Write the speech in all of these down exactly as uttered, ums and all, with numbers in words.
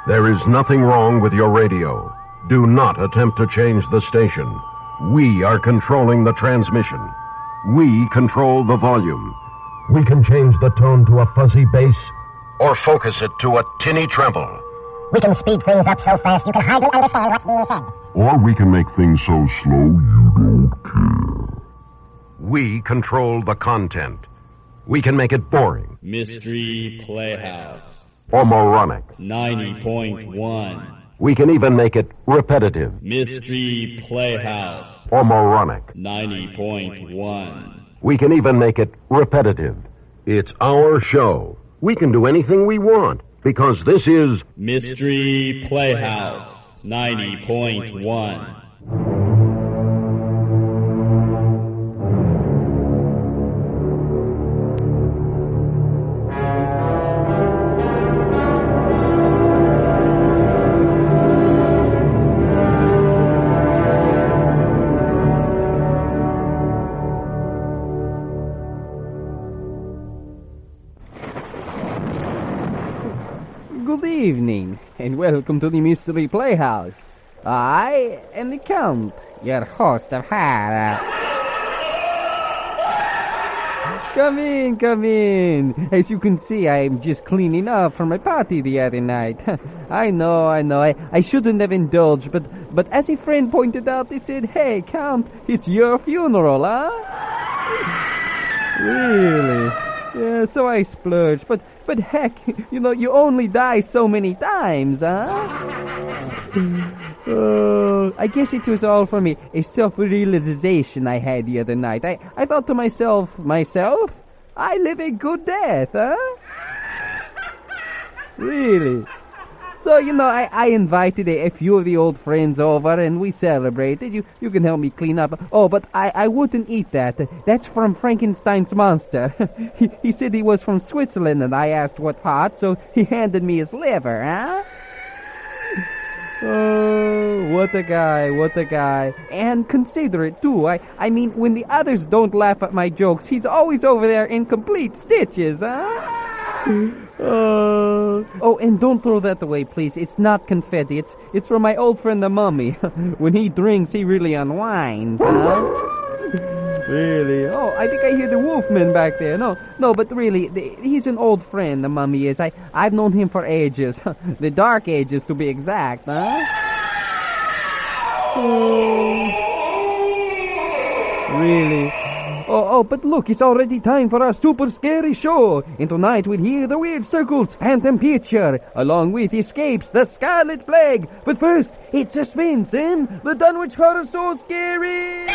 There is nothing wrong with your radio. Do not attempt to change the station. We are controlling the transmission. We control the volume. We can change the tone to a fuzzy bass or focus it to a tinny treble. We can speed things up so fast you can hardly understand what's being said. Or we can make things so slow you don't care. We control the content. We can make it boring. Mystery Playhouse. Or moronic. ninety point one. We can even make it repetitive. Mystery Playhouse. Or moronic. ninety point one. We can even make it repetitive. It's our show. We can do anything we want because this is Mystery Playhouse. ninety point one. Good evening, and welcome to the Mystery Playhouse. I am the Count, your host of horror. Come in, come in. As you can see, I'm just cleaning up from my party the other night. I know, I know, I, I shouldn't have indulged, but, but as a friend pointed out, they said, hey, Count, it's your funeral, huh? Really? Yeah, so I splurged, but but heck, you know, you only die so many times, huh? Uh, I guess it was all for me, a self-realization I had the other night. I, I thought to myself, myself, I live a good death, huh? Really? So, you know, I, I invited a, a few of the old friends over, and we celebrated. You you can help me clean up. Oh, but I, I wouldn't eat that. That's from Frankenstein's monster. he, he said he was from Switzerland, and I asked what part, so he handed me his liver, huh? Oh, what a guy, what a guy. And considerate, too. I, I mean, when the others don't laugh at my jokes, he's always over there in complete stitches, huh? Uh, oh, and don't throw that away, please. It's not confetti. It's it's from my old friend the Mummy. When he drinks, he really unwinds, huh? Really? Oh, I think I hear the Wolfman back there. No, no, but really, the, he's an old friend, the Mummy is. I, I've known him for ages. The dark ages, to be exact, huh? Oh, really? Oh, oh, but look, it's already time for our super scary show. And tonight we'll hear the Weird Circle's Phantom Picture, along with Escapes, the Scarlet Plague. But first, it's suspense in the Dunwich Horror So Scary.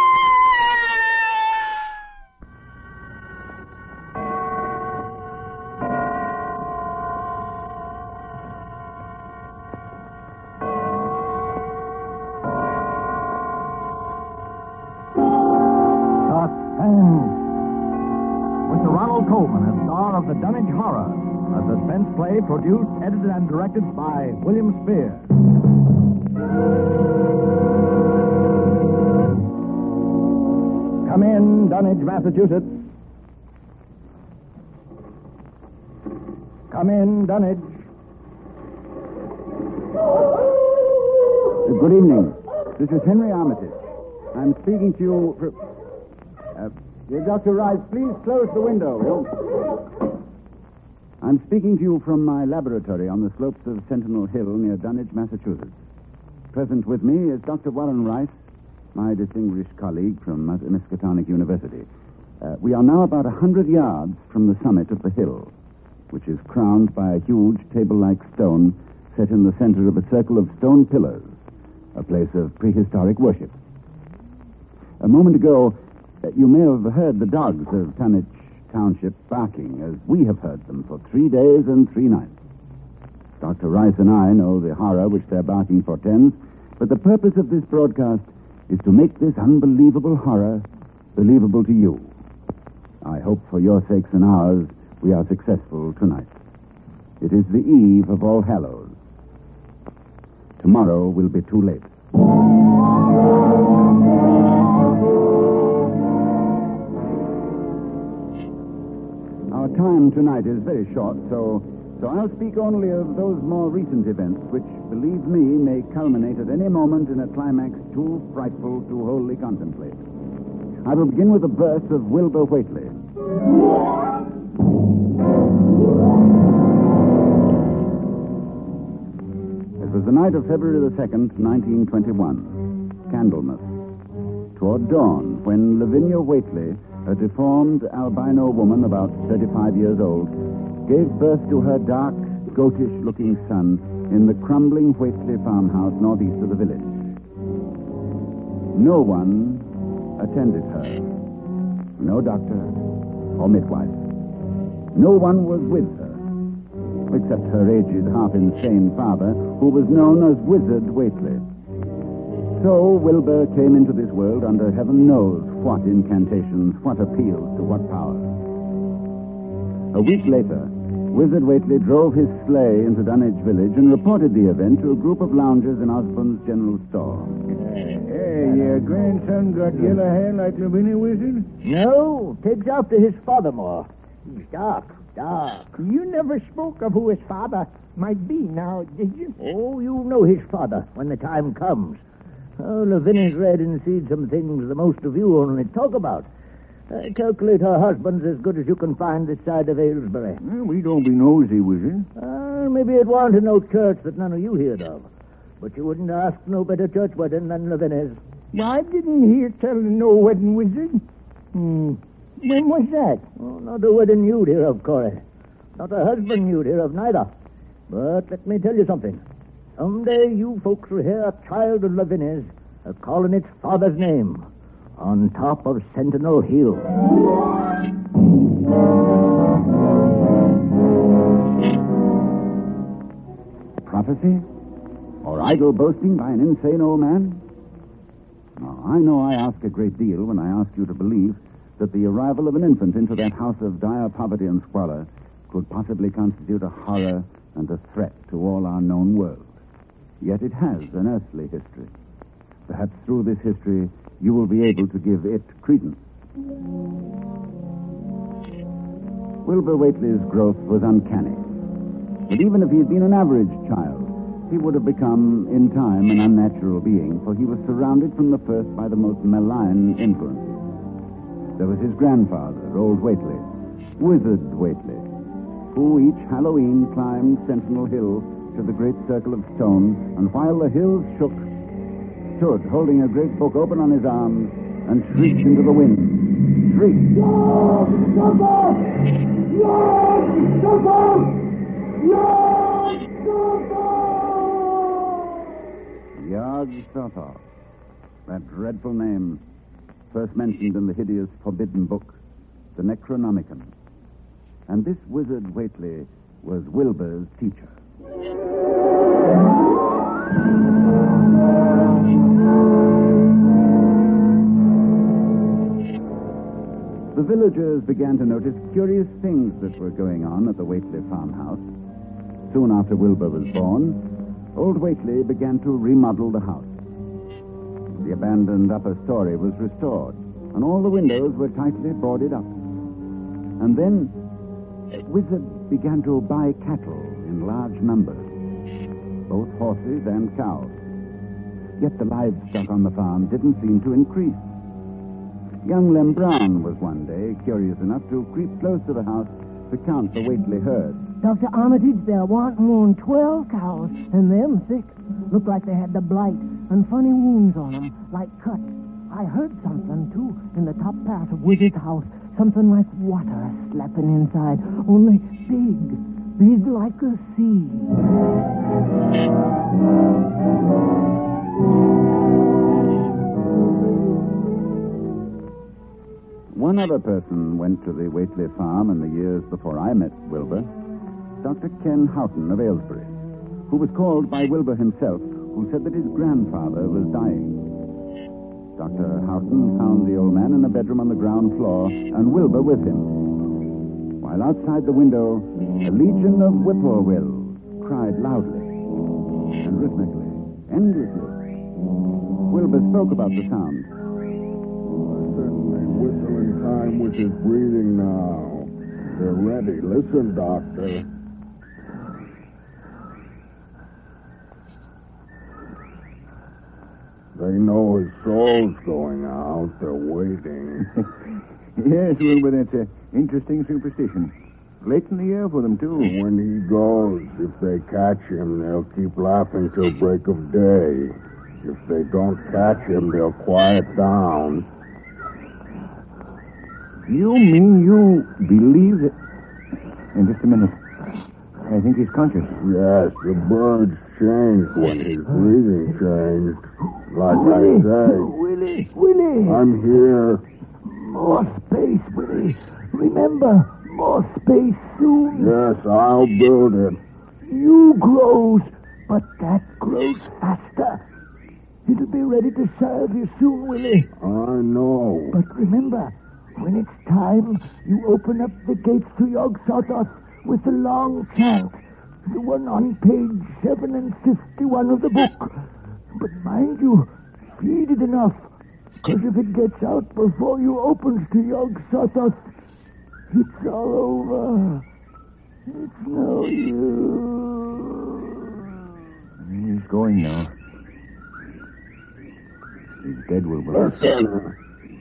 Coleman, a star of the Dunwich Horror, a suspense play produced, edited, and directed by William Spear. Come in, Dunwich, Massachusetts. Come in, Dunwich. Good evening. This is Henry Armitage. I'm speaking to you for... Uh, Doctor Rice, please close the window. I'm speaking to you from my laboratory on the slopes of Sentinel Hill near Dunwich, Massachusetts. Present with me is Doctor Warren Rice, my distinguished colleague from Miskatonic University. Uh, we are now about a hundred yards from the summit of the hill, which is crowned by a huge table-like stone set in the center of a circle of stone pillars, a place of prehistoric worship. A moment ago, you may have heard the dogs of Dunwich Township barking, as we have heard them for three days and three nights. Doctor Rice and I know the horror which their barking portends, but the purpose of this broadcast is to make this unbelievable horror believable to you. I hope for your sakes and ours we are successful tonight. It is the eve of All Hallows. Tomorrow will be too late. Our time tonight is very short, so so So I'll speak only of those more recent events, which, believe me, may culminate at any moment in a climax too frightful to wholly contemplate. I will begin with the birth of Wilbur Whately. It was the night of February the second, nineteen twenty-one. Candlemas. Toward dawn, when Lavinia Whately, a deformed albino woman about thirty-five years old, gave birth to her dark, goatish-looking son in the crumbling Whately farmhouse northeast of the village. No one attended her. No doctor or midwife. No one was with her, except her aged, half-insane father, who was known as Wizard Whately. So Wilbur came into this world under heaven knows what incantations, what appeals to what power. A week later, Wizard Whately drove his sleigh into Dunwich Village and reported the event to a group of loungers in Osborne's general store. Hey, your grandson got yellow hair like Lavinia, Wizard? No, takes after his father more. He's dark, dark. You never spoke of who his father might be now, did you? Oh, you know his father when the time comes. Oh, Lavinia's read and seen some things the most of you only talk about. I calculate her husband's as good as you can find this side of Aylesbury. Well, we don't be nosy, Wizard. Uh, maybe it wanted no church that none of you heard of. But you wouldn't ask no better church wedding than Lavinia's. I didn't hear tell of no wedding, Wizard. Hmm. When was that? Oh, not a wedding you'd hear of, Corey. Not a husband you'd hear of, neither. But let me tell you something. Someday you folks will hear a child of Lavinia's uh, calling its father's name on top of Sentinel Hill. Prophecy? Or idle boasting by an insane old man? Oh, I know I ask a great deal when I ask you to believe that the arrival of an infant into that house of dire poverty and squalor could possibly constitute a horror and a threat to all our known world. Yet it has an earthly history. Perhaps through this history, you will be able to give it credence. Wilbur Whately's growth was uncanny. But even if he had been an average child, he would have become, in time, an unnatural being, for he was surrounded from the first by the most malign influences. There was his grandfather, old Whately, Wizard Whately, who each Halloween climbed Sentinel Hill to the great circle of stone, and while the hills shook, stood holding a great book open on his arms and shrieked into the wind. Shrieked. Yog Sothoth! Yog Sothoth! Yog Sothoth! Yog Sothoth. That dreadful name, first mentioned in the hideous forbidden book, the Necronomicon. And this Wizard Whately was Wilbur's teacher. The villagers began to notice curious things that were going on at the Whately farmhouse. Soon after Wilbur was born, old Whately began to remodel the house. The abandoned upper story was restored, and all the windows were tightly boarded up. And then Wizard began to buy cattle in large numbers, both horses and cows. Yet the livestock on the farm didn't seem to increase. Young Lem Brown was one day curious enough to creep close to the house to count the Whately herd. Doctor Armitage, there weren't more than twelve cows, and them thick. Looked like they had the blight and funny wounds on them, like cuts. I heard something, too, in the top part of Wizard's house. Something like water slapping inside, only big, big like a sea. One other person went to the Whately farm in the years before I met Wilbur, Doctor Ken Houghton of Aylesbury, who was called by Wilbur himself, who said that his grandfather was dying. Doctor Houghton found the old man in a bedroom on the ground floor, and Wilbur with him. While outside the window, a legion of whippoorwills cried loudly and rhythmically, endlessly. Wilbur spoke about the sound. Certainly whistle in time with his breathing now. They're ready. Listen, Doctor. They know his soul's going out. They're waiting. Yes, Wilbur, that's an interesting superstition. Late in the year for them, too. When he goes, if they catch him, they'll keep laughing till break of day. If they don't catch him, they'll quiet down. You mean you believe that... In just a minute. I think he's conscious. Yes, the birds changed when his breathing changed. Like Willie, I say. Willie, Willie. I'm here. More space, Willie. Remember, more space soon. Yes, I'll build it. You grows, but that grows faster. It'll be ready to serve you soon, Willie. I know. But remember, when it's time, you open up the gates to Yog-Sothoth with the long chant, the one on page seven and fifty-one of the book. But mind you, feed it enough, because if it gets out before you opens to Yog-Sothoth, it's all over. It's no use. He's going now. He's dead, Wilbur. Listen.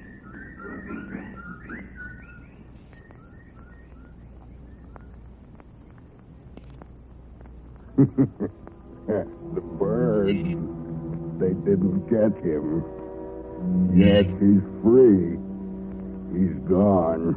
The birds, they didn't get him. Yet he's free. He's gone.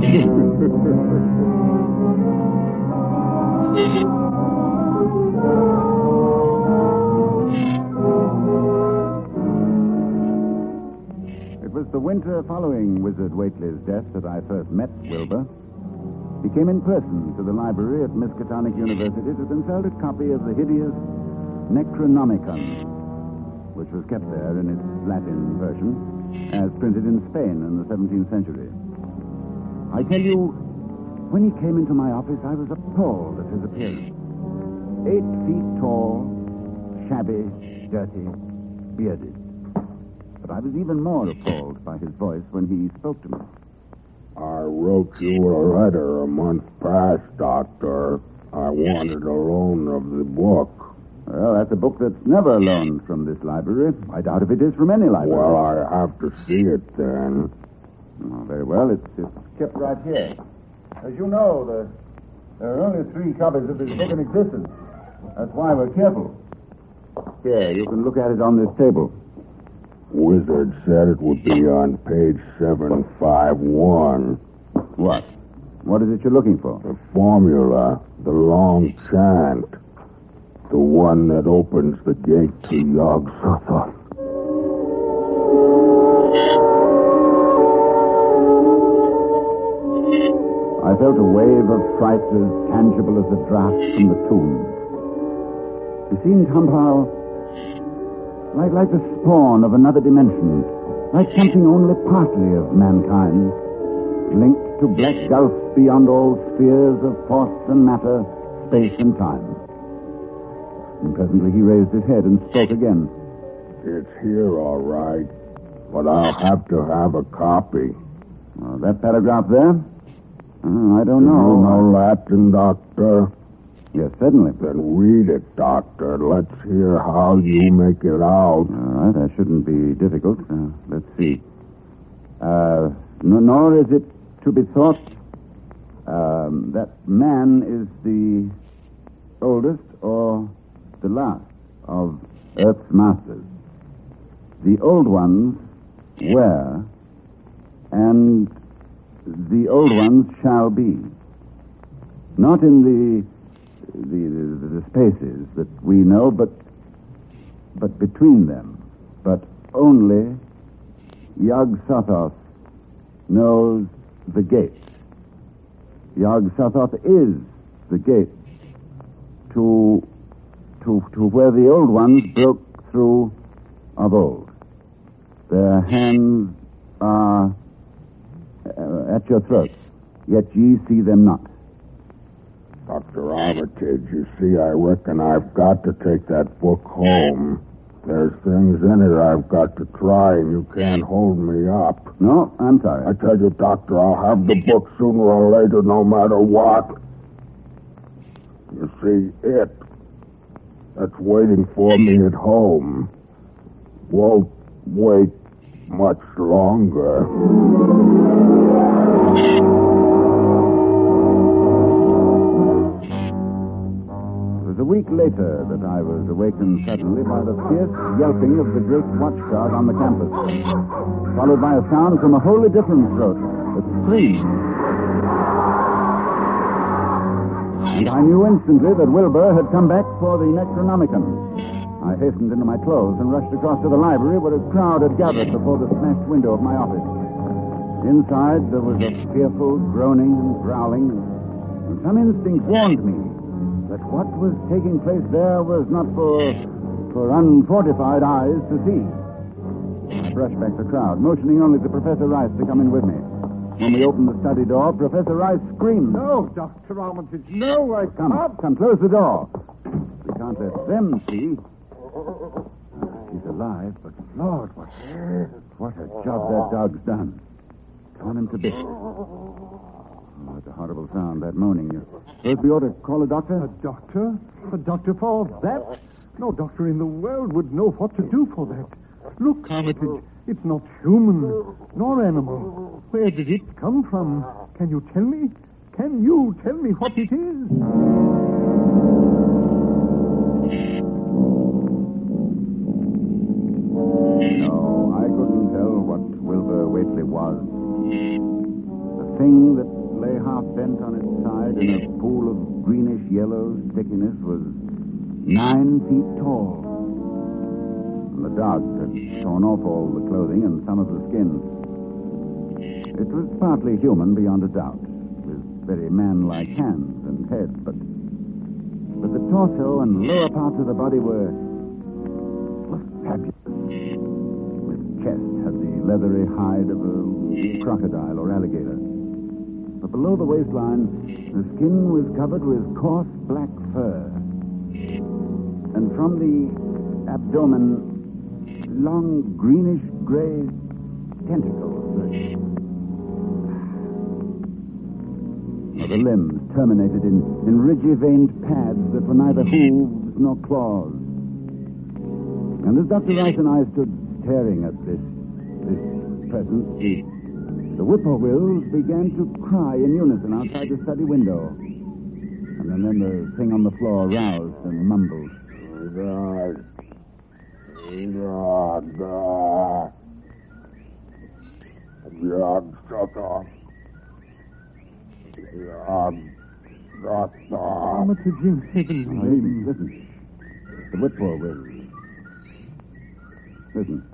It was the winter following Wizard Whately's death that I first met Wilbur. He came in person to the library at Miskatonic University to consult a copy of the hideous Necronomicon, which was kept there in its Latin version, as printed in Spain in the seventeenth century. I tell you, when he came into my office, I was appalled at his appearance. Eight feet tall, shabby, dirty, bearded. But I was even more appalled by his voice when he spoke to me. I wrote you a letter a month past, Doctor. I wanted a loan of the book. Well, that's a book that's never loaned from this library. I doubt if it is from any library. Well, I have to see it then. Oh, very well. It's, it's kept right here. As you know, the, there are only three copies of this book in existence. That's why we're careful. Here, you can look at it on this table. Wizard said it would be on page seven five one. What? What is it you're looking for? The formula, the long chant, the one that opens the gate to Yog-Sothoth. I felt a wave of fright as tangible as the draft from the tomb. It seemed somehow like, like the spawn of another dimension, like something only partly of mankind, linked to black gulfs beyond all spheres of force and matter, space and time. And presently he raised his head and spoke again. It's here, all right, but I'll have to have a copy. Uh, that paragraph there? Uh, I don't know. You know Latin, Doctor? Yes, certainly. Then read it, Doctor. Let's hear how you make it out. All right, that shouldn't be difficult. Uh, let's see. Uh, no, nor is it to be thought um, that man is the oldest or the last of Earth's masters. The old ones were, and the old ones shall be. Not in the The, the, the spaces that we know, but but between them. But only Yog-Sothoth knows the gate. Yog-Sothoth is the gate to, to, to where the old ones broke through of old. Their hands are uh, at your throats, yet ye see them not. Doctor Armitage, you see, I reckon I've got to take that book home. There's things in it I've got to try, and you can't hold me up. No, I'm sorry. I tell you, Doctor, I'll have the book sooner or later, no matter what. You see, it that's waiting for me at home won't wait much longer. It was a week later that I was awakened suddenly by the fierce yelping of the great watchguard on the campus, followed by a sound from a wholly different throat, a scream. And I knew instantly that Wilbur had come back for the Necronomicon. I hastened into my clothes and rushed across to the library where a crowd had gathered before the smashed window of my office. Inside, there was a fearful groaning and growling, and some instinct warned me that what was taking place there was not for, for unfortified eyes to see. I brushed back the crowd, motioning only to Professor Rice to come in with me. When we opened the study door, Professor Rice screamed. No, Doctor Armitage, no, I Come, can't. come, close the door. We can't let them see. Uh, he's alive, but Lord, what, what a job that dog's done. Torn him to bits. Oh, it's a horrible sound, that moaning. You suppose we ought to call a doctor? A doctor? A doctor for that? No doctor in the world would know what to do for that. Look, Armitage, it's not human, nor animal. Where did it come from? Can you tell me? Can you tell me what it is? No, I couldn't tell what Wilbur Whately was. The thing that lay half bent on its side in a pool of greenish-yellow stickiness was nine feet tall. And the dog had torn off all the clothing and some of the skin. It was partly human, beyond a doubt, with very man-like hands and head, but, but the torso and lower parts of the body were, were fabulous. Its chest had the leathery hide of a crocodile or alligator. But below the waistline, the skin was covered with coarse black fur. And from the abdomen, long greenish-gray tentacles. The limbs terminated in, in ridgy-veined pads that were neither hooves nor claws. And as Doctor Rice and I stood staring at this, this presence, the, the whippoorwills began to cry in unison outside the study window. And then, then the thing on the floor roused and mumbled. God. God, God. God, shut up. God, shut up. Armitage in heaven's Oh, name. listen. The whippoorwill. Listen.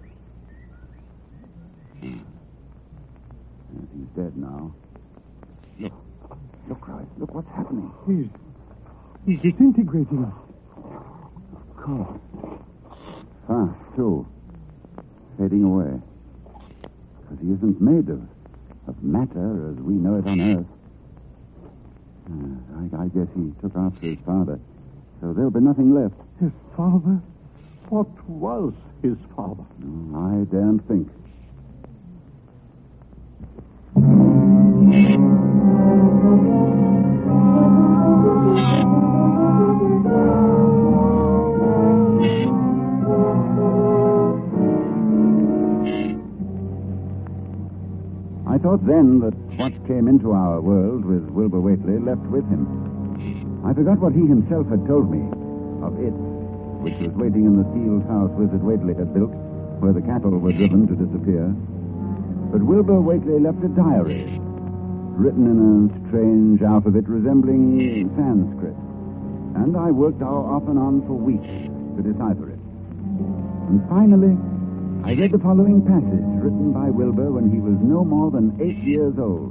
Yes, he's dead now. Look. Look, Rice. Look what's happening. He's, he's disintegrating. Of course. Fast, too. Fading away. Because he isn't made of, of matter as we know it on Earth. Uh, I, I guess he took after his father. So there'll be nothing left. His father? What was his father? No, I daren't think. I thought then that what came into our world with Wilbur Whately left with him. I forgot what he himself had told me of it, which was waiting in the sealed house Wizard Whately had built, where the cattle were driven to disappear. But Wilbur Whately left a diary, written in a strange alphabet resembling Sanskrit, and I worked off and on for weeks to decipher it. And finally, I read the following passage written by Wilbur when he was no more than eight years old.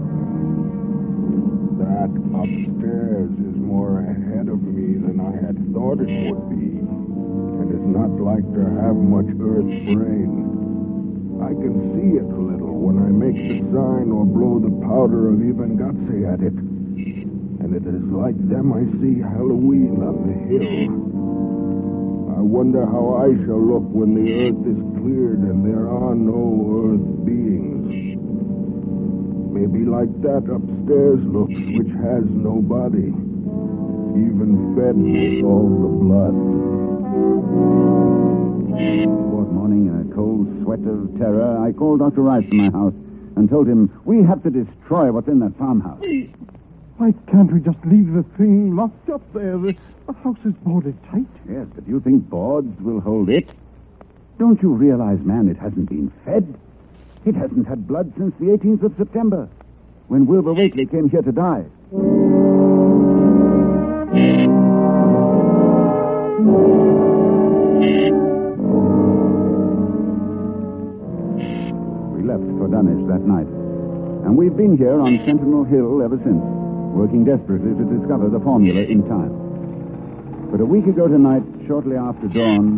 That upstairs is more ahead of me than I had thought it would be, and is not like to have much earth brain. I can see it a little when I make the sign or blow the powder of Ivangatse at it. And it is like them I see Halloween on the hill. I wonder how I shall look when the earth is cleared and there are no earth beings. Maybe like that upstairs looks, which has no body, even fed with all the blood. Toward morning, in a cold sweat of terror, I called Doctor Rice to my house and told him we have to destroy what's in that farmhouse. Why can't we just leave the thing locked up there? The, the house is boarded tight. Yes, but you think boards will hold it? Don't you realize, man, it hasn't been fed? It hasn't had blood since the eighteenth of September, when Wilbur Whately came here to die. We left for Dunwich that night, and we've been here on Sentinel Hill ever since, working desperately to discover the formula in time. But a week ago tonight, shortly after dawn...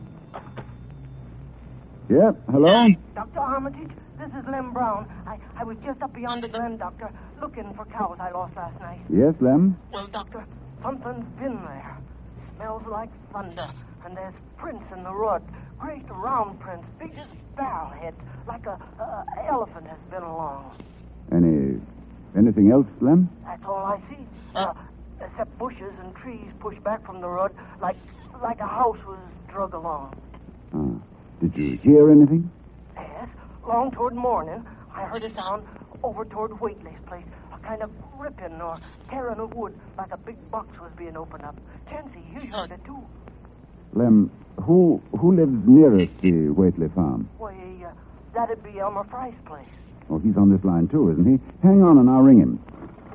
Yeah, hello? Doctor Armitage, this is Lem Brown. I, I was just up beyond the glen, Doctor, looking for cows I lost last night. Yes, Lem? Well, Doctor, something's been there. Smells like thunder, and there's prints in the rug. Great round prints, big as barrel heads, like a, a elephant has been along. Any... anything else, Lem? That's all I see. Uh, except bushes and trees pushed back from the road, like like a house was drug along. Ah. Did you hear anything? Yes. Long toward morning, I heard a sound over toward Whately's place. A kind of ripping or tearing of wood, like a big box was being opened up. Chansey, you heard it too. Lem, who who lives nearest the Whately farm? Why, uh, that'd be Elmer Fry's place. Oh, he's on this line too, isn't he? Hang on and I'll ring him.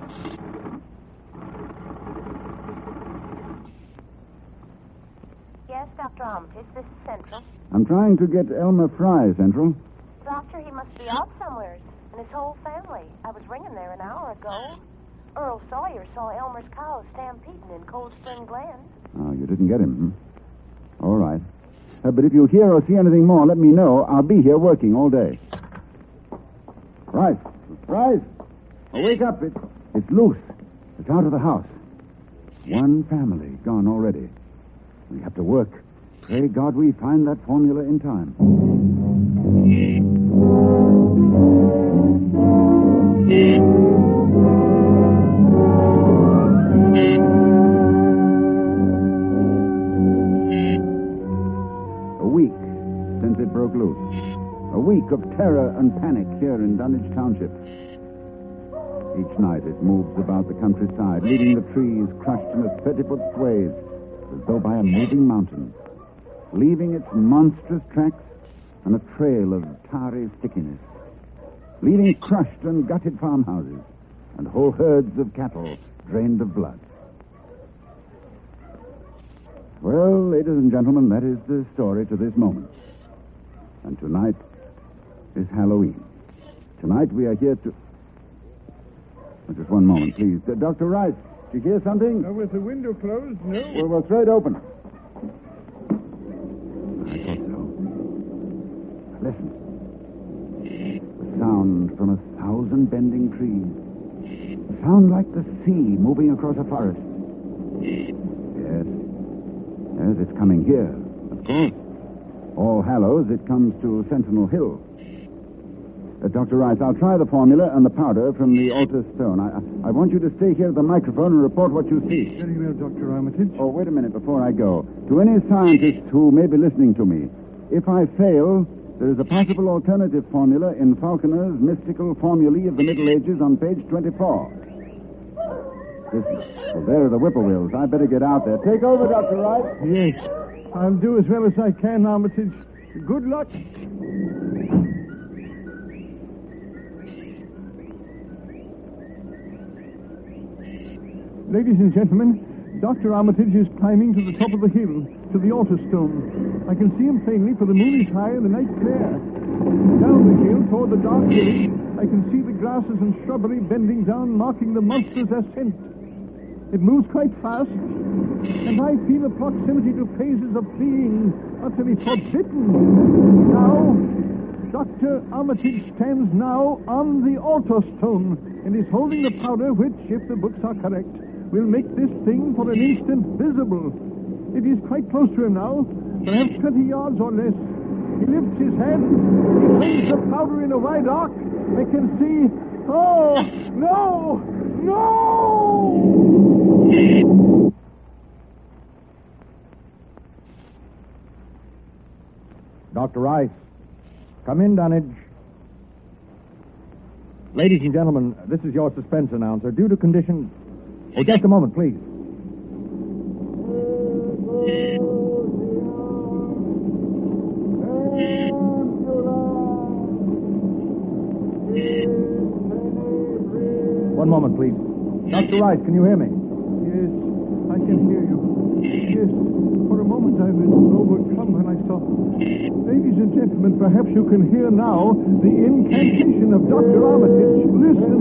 Yes, Doctor Armitage, this is Central. I'm trying to get Elmer Fry, Central. Doctor, he must be out somewhere, and his whole family. I was ringing there an hour ago. Earl Sawyer saw Elmer's cows stampeding in Cold Spring Glen. Oh, you didn't get him, hmm? All right. Uh, but if you hear or see anything more, let me know. I'll be here working all day. Rice. Rice. Oh, wake up. It's, it's loose. It's out of the house. One family gone already. We have to work. Pray God we find that formula in time. A week since it broke loose. A week of terror and panic here in Dunwich Township. Each night it moves about the countryside, leaving the trees crushed in its thirty-foot swathes, as though by a moving mountain, leaving its monstrous tracks on a trail of tarry stickiness, leaving crushed and gutted farmhouses and whole herds of cattle drained of blood. Well, ladies and gentlemen, that is the story to this moment. And tonight is Halloween. Tonight we are here to... Oh, just one moment, please. Uh, Doctor Rice, did you hear something? Uh, with the window closed, no. Well, we'll throw it open. I thought so. Listen. The sound from a thousand bending trees. A sound like the sea moving across a forest. Yes. Yes, it's coming here, of course. All Hallows, it comes to Sentinel Hill. Uh, Doctor Rice, I'll try the formula and the powder from the altar stone. I, I want you to stay here at the microphone and report what you see. Very well, Doctor Armitage. Oh, wait a minute before I go. To any scientists who may be listening to me, if I fail, there is a possible alternative formula in Falconer's Mystical Formulae of the Middle Ages on page twenty-four. Listen. Well, there are the whippoorwills. I better get out there. Take over, Doctor Rice. Yes. I'll do as well as I can, Armitage. Good luck. Ladies and gentlemen, Doctor Armitage is climbing to the top of the hill, to the altar stone. I can see him plainly, for the moon is high and the night clear. Down the hill, toward the dark village, I can see the grasses and shrubbery bending down, marking the monster's ascent. It moves quite fast, and I feel a proximity to phases of being utterly forbidden. Now, Doctor Armitage stands now on the altar stone and is holding the powder which, if the books are correct, will make this thing for an instant visible. It is quite close to him now, perhaps twenty yards or less. He lifts his hand, he flings the powder in a wide arc. I can see... Oh, no! No! Doctor Rice. Come in, Dunnage. Ladies and gentlemen, this is your suspense announcer. Due to conditions... Oh, just a moment, please. One moment, please. Doctor Rice, can you hear me? Yes, I can hear you. Yes, for a moment I was overcome when I saw... Ladies and gentlemen, perhaps you can hear now the incantation of Doctor Armitage. Listen.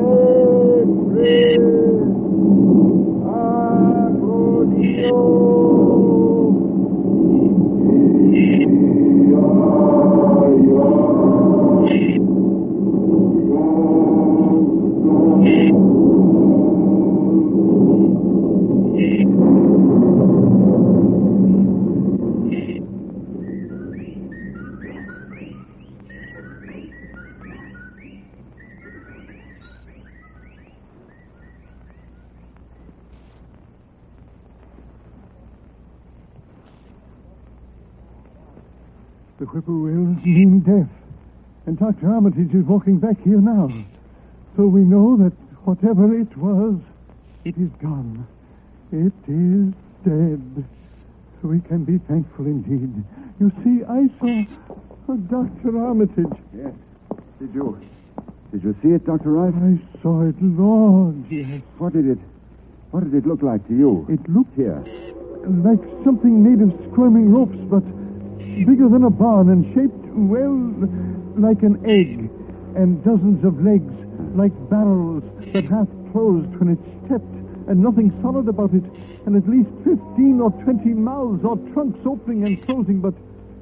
The whippoorwills mean death. And Doctor Armitage is walking back here now. So we know that whatever it was, it is gone. It is dead. So we can be thankful indeed. You see, I saw oh, Doctor Armitage. Yes. Did you... Did you see it, Doctor Rice? I saw it, Lord, yes. What did it... What did it look like to you? It looked here. Like something made of squirming ropes, but bigger than a barn and shaped, well, like an egg, and dozens of legs, like barrels that half closed when it stepped, and nothing solid about it, and at least fifteen or twenty mouths or trunks opening and closing, but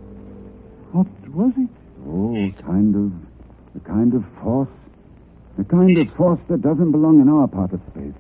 what was it? Oh, kind of, a kind of force, a kind of force that doesn't belong in our part of space.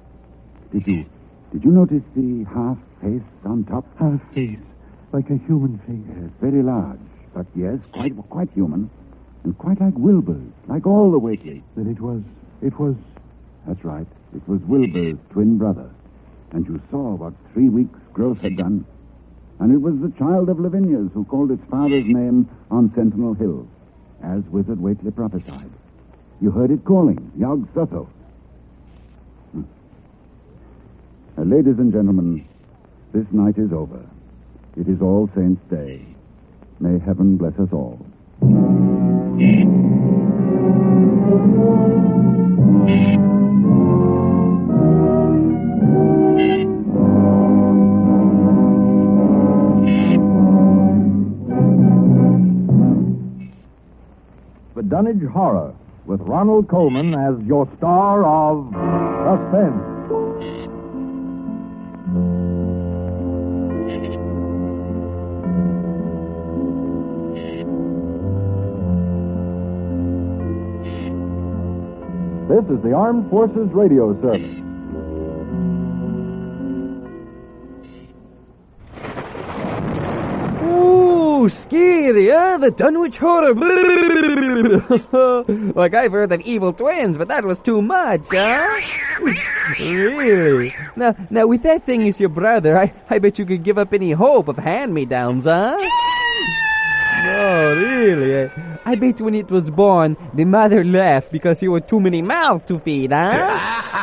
Did you, did you notice the half face on top? Half face. Like a human face. Yes, very large, but yes, quite quite human, and quite like Wilbur's, like all the Whateleys. Then it was, it was... That's right, it was Wilbur's twin brother. And you saw what three weeks' growth had done. And it was the child of Lavinia's who called its father's name on Sentinel Hill, as Wizard Whately prophesied. You heard it calling, Yog Sotho. Hmm. Uh, ladies and gentlemen, this night is over. It is All Saints' Day. May heaven bless us all. The Dunnage Horror, with Ronald Colman as your star of Suspense. This is the Armed Forces Radio Service. Ooh, scary, huh? The Dunwich Horror. Like, I've heard of evil twins, but that was too much, huh? Really? Now, now, with that thing as your brother, I, I bet you could give up any hope of hand-me-downs, huh? No, really. I, I bet when it was born, the mother left because he had too many mouths to feed, huh?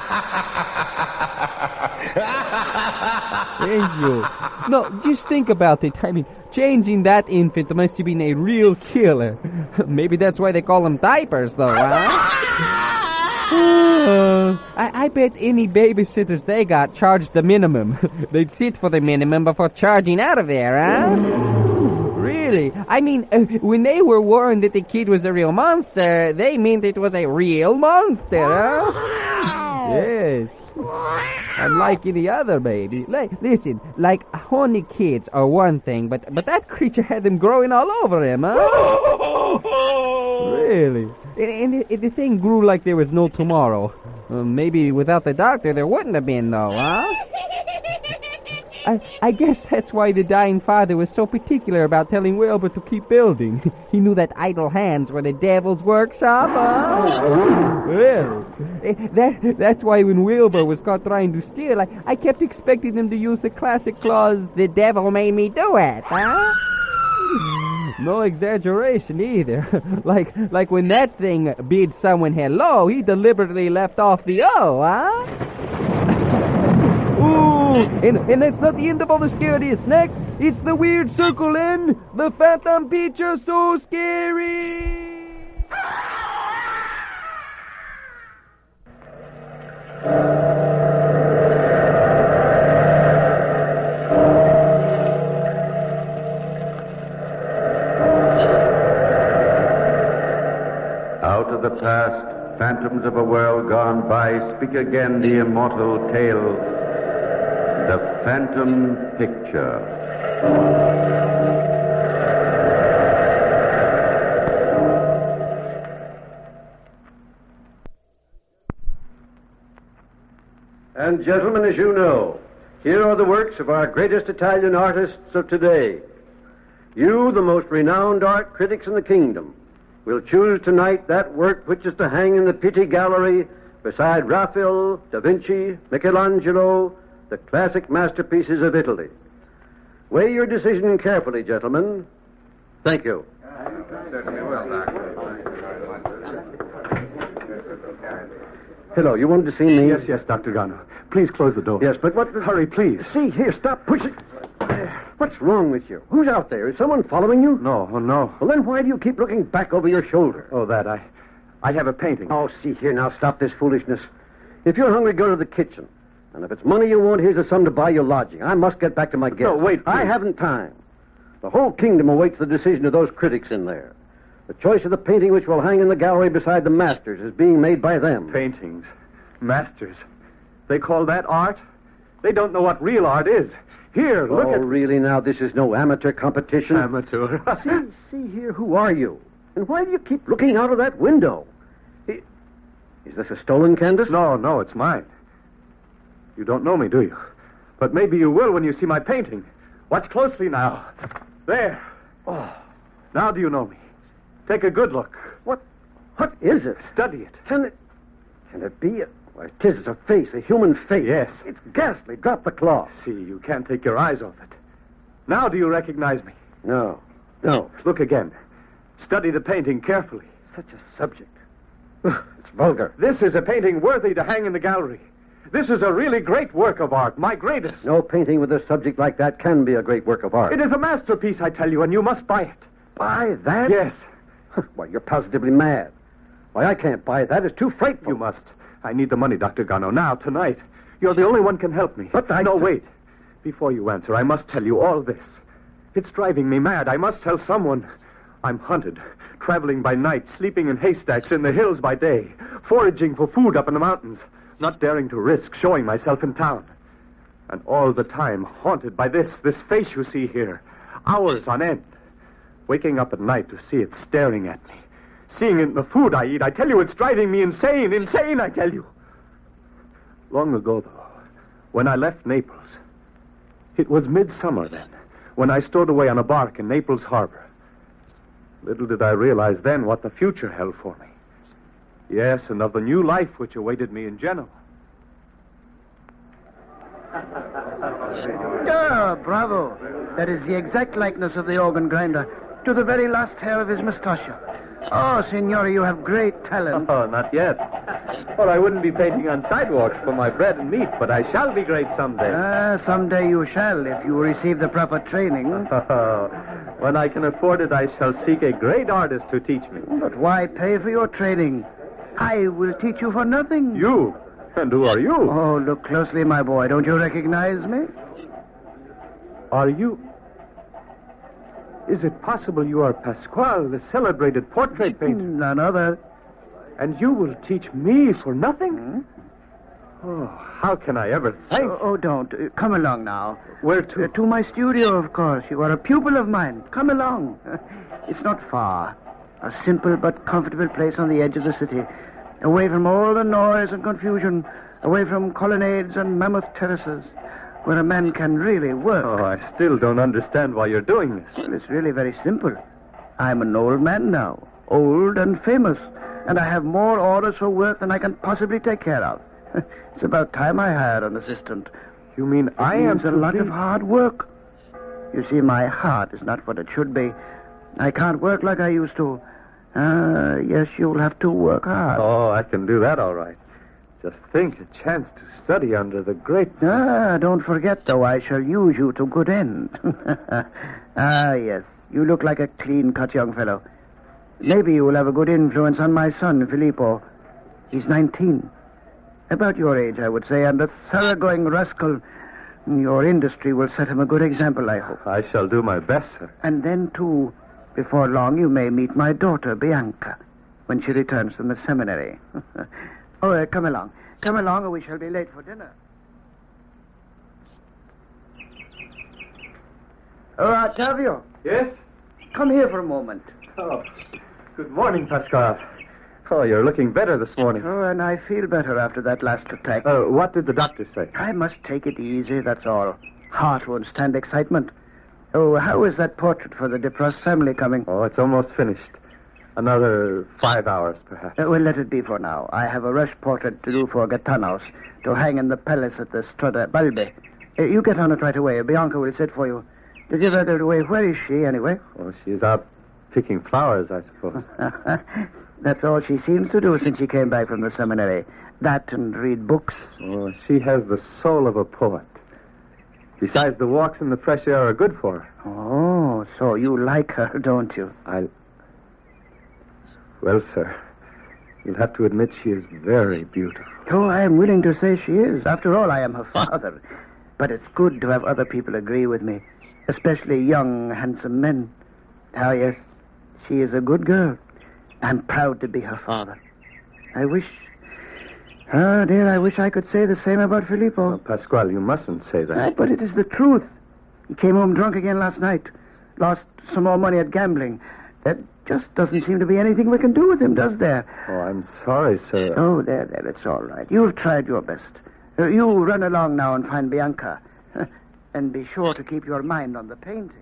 Thank you. No, just think about it. I mean, changing that infant must have been a real killer. Maybe that's why they call them diapers, though, huh? Uh, I, I bet any babysitters they got charged the minimum. They'd sit for the minimum before charging out of there, huh? Really? I mean, uh, when they were warned that the kid was a real monster, they meant it was a real monster, huh? Yes. Unlike any other baby. Like, listen, like horny kids are one thing, but but that creature had them growing all over him, huh? Really? And, and the, the thing grew like there was no tomorrow. Uh, maybe without the doctor there wouldn't have been, though, huh? I, I guess that's why the dying father was so particular about telling Wilbur to keep building. He knew that idle hands were the devil's workshop, huh? Really? That, that's why when Wilbur was caught trying to steal, I, I kept expecting him to use the classic clause, the devil made me do it, huh? No exaggeration either. like like when that thing bid someone hello, he deliberately left off the O, huh? Ooh, and, and that's not the end of all the scariest. Next, it's the weird circle N. The Phantom Peach are so scary. Out of the past, phantoms of a world gone by, speak again the immortal tale, the Phantom Picture. And gentlemen, as you know, here are the works of our greatest Italian artists of today. You, the most renowned art critics in the kingdom, will choose tonight that work which is to hang in the Pitti Gallery beside Raphael, Da Vinci, Michelangelo, the classic masterpieces of Italy. Weigh your decision carefully, gentlemen. Thank you. Hello, you wanted to see me? Yes, yes, Doctor Gano. Please close the door. Yes, but what... Hurry, please. See, here, stop pushing. What's wrong with you? Who's out there? Is someone following you? No, oh, no. Well, then why do you keep looking back over your shoulder? Oh, that, I... I have a painting. Oh, see here, now, stop this foolishness. If you're hungry, go to the kitchen. And if it's money you want, here's a sum to buy your lodging. I must get back to my guests. No, wait, please. I haven't time. The whole kingdom awaits the decision of those critics in there. The choice of the painting which will hang in the gallery beside the masters is being made by them. Paintings. Masters. They call that art? They don't know what real art is. Here, look oh, at... Oh, really now? This is no amateur competition? Amateur? see, see here, who are you? And why do you keep looking out of that window? Is this a stolen canvas? No, no, it's mine. You don't know me, do you? But maybe you will when you see my painting. Watch closely now. There. Oh. Now do you know me? Take a good look. What? What is it? Study it. Can it... Can it be... A... Why, it is a face, a human face. Yes. It's ghastly. Drop the cloth. See, you can't take your eyes off it. Now do you recognize me? No. No. Look again. Study the painting carefully. Such a subject. It's vulgar. This is a painting worthy to hang in the gallery. This is a really great work of art, my greatest. No painting with a subject like that can be a great work of art. It is a masterpiece, I tell you, and you must buy it. Buy that? Yes. Why, you're positively mad. Why, I can't buy that. It's too frightful. You must. I need the money, Doctor Gano, now, tonight. You're the only one can help me. But I... No, wait. Before you answer, I must tell you all this. It's driving me mad. I must tell someone. I'm hunted, traveling by night, sleeping in haystacks in the hills by day, foraging for food up in the mountains, not daring to risk showing myself in town. And all the time haunted by this, this face you see here, hours on end. Waking up at night to see it staring at me. Seeing it in the food I eat. I tell you, it's driving me insane, insane, I tell you. Long ago, though, when I left Naples, it was midsummer then, when I stowed away on a bark in Naples harbor. Little did I realize then what the future held for me. Yes, and of the new life which awaited me in Genoa. Ah, bravo. That is the exact likeness of the organ grinder, to the very last hair of his mustachio. Oh, Signore, you have great talent. Oh, not yet. Or I wouldn't be painting on sidewalks for my bread and meat, but I shall be great someday. Ah, someday you shall, if you receive the proper training. When I can afford it, I shall seek a great artist to teach me. But why pay for your training? I will teach you for nothing. You? And who are you? Oh, look closely, my boy. Don't you recognize me? Are you... Is it possible you are Pasquale, the celebrated portrait painter? None other. And you will teach me for nothing? Hmm? Oh, how can I ever thank oh, oh, don't. Uh, come along now. Where to? Uh, to my studio, of course. You are a pupil of mine. Come along. Uh, it's not far. A simple but comfortable place on the edge of the city. Away from all the noise and confusion. Away from colonnades and mammoth terraces. Where a man can really work. Oh, I still don't understand why you're doing this. Well, it's really very simple. I'm an old man now. Old and famous. And I have more orders for work than I can possibly take care of. It's about time I hired an assistant. You mean I am a lot be... of hard work. You see, my heart is not what it should be. I can't work like I used to. Ah, uh, yes, you'll have to work hard. Oh, I can do that all right. Just think, a chance to study under the great... Ah, don't forget, though, I shall use you to good end. Ah, yes, you look like a clean-cut young fellow. Maybe you will have a good influence on my son, Filippo. He's nineteen. About your age, I would say, and a thoroughgoing rascal. Your industry will set him a good example, I hope. I shall do my best, sir. And then, too, before long, you may meet my daughter, Bianca, when she returns from the seminary. Oh, uh, come along. Come along, or we shall be late for dinner. Oh, Octavio. Yes? Come here for a moment. Oh, good morning, Pascal. Oh, you're looking better this morning. Oh, and I feel better after that last attack. Uh, what did the doctor say? I must take it easy, that's all. Heart won't stand excitement. Oh, how is that portrait for the depressed family coming? Oh, it's almost finished. Another five hours, perhaps. Uh, well, let it be for now. I have a rush portrait to do for Gaetanos, to hang in the palace at the Strada Balbi. Uh, you get on it right away. Bianca will sit for you. Did you let her away? Where is she, anyway? Oh, she's out picking flowers, I suppose. That's all she seems to do since she came back from the seminary. That and read books. Oh, she has the soul of a poet. Besides, the walks in the fresh air are good for her. Oh, so you like her, don't you? I... Well, sir, you'll have to admit she is very beautiful. Oh, I am willing to say she is. After all, I am her father. But it's good to have other people agree with me, especially young, handsome men. Ah, yes, she is a good girl. I'm proud to be her father. I wish... Ah, dear, I wish I could say the same about Filippo. Oh, Pasquale, you mustn't say that. Right, but it is the truth. He came home drunk again last night. Lost some more money at gambling. That just doesn't seem to be anything we can do with him, does there? Oh, I'm sorry, sir. Oh, there, there, it's all right. You've tried your best. Uh, you run along now and find Bianca. And be sure to keep your mind on the painting.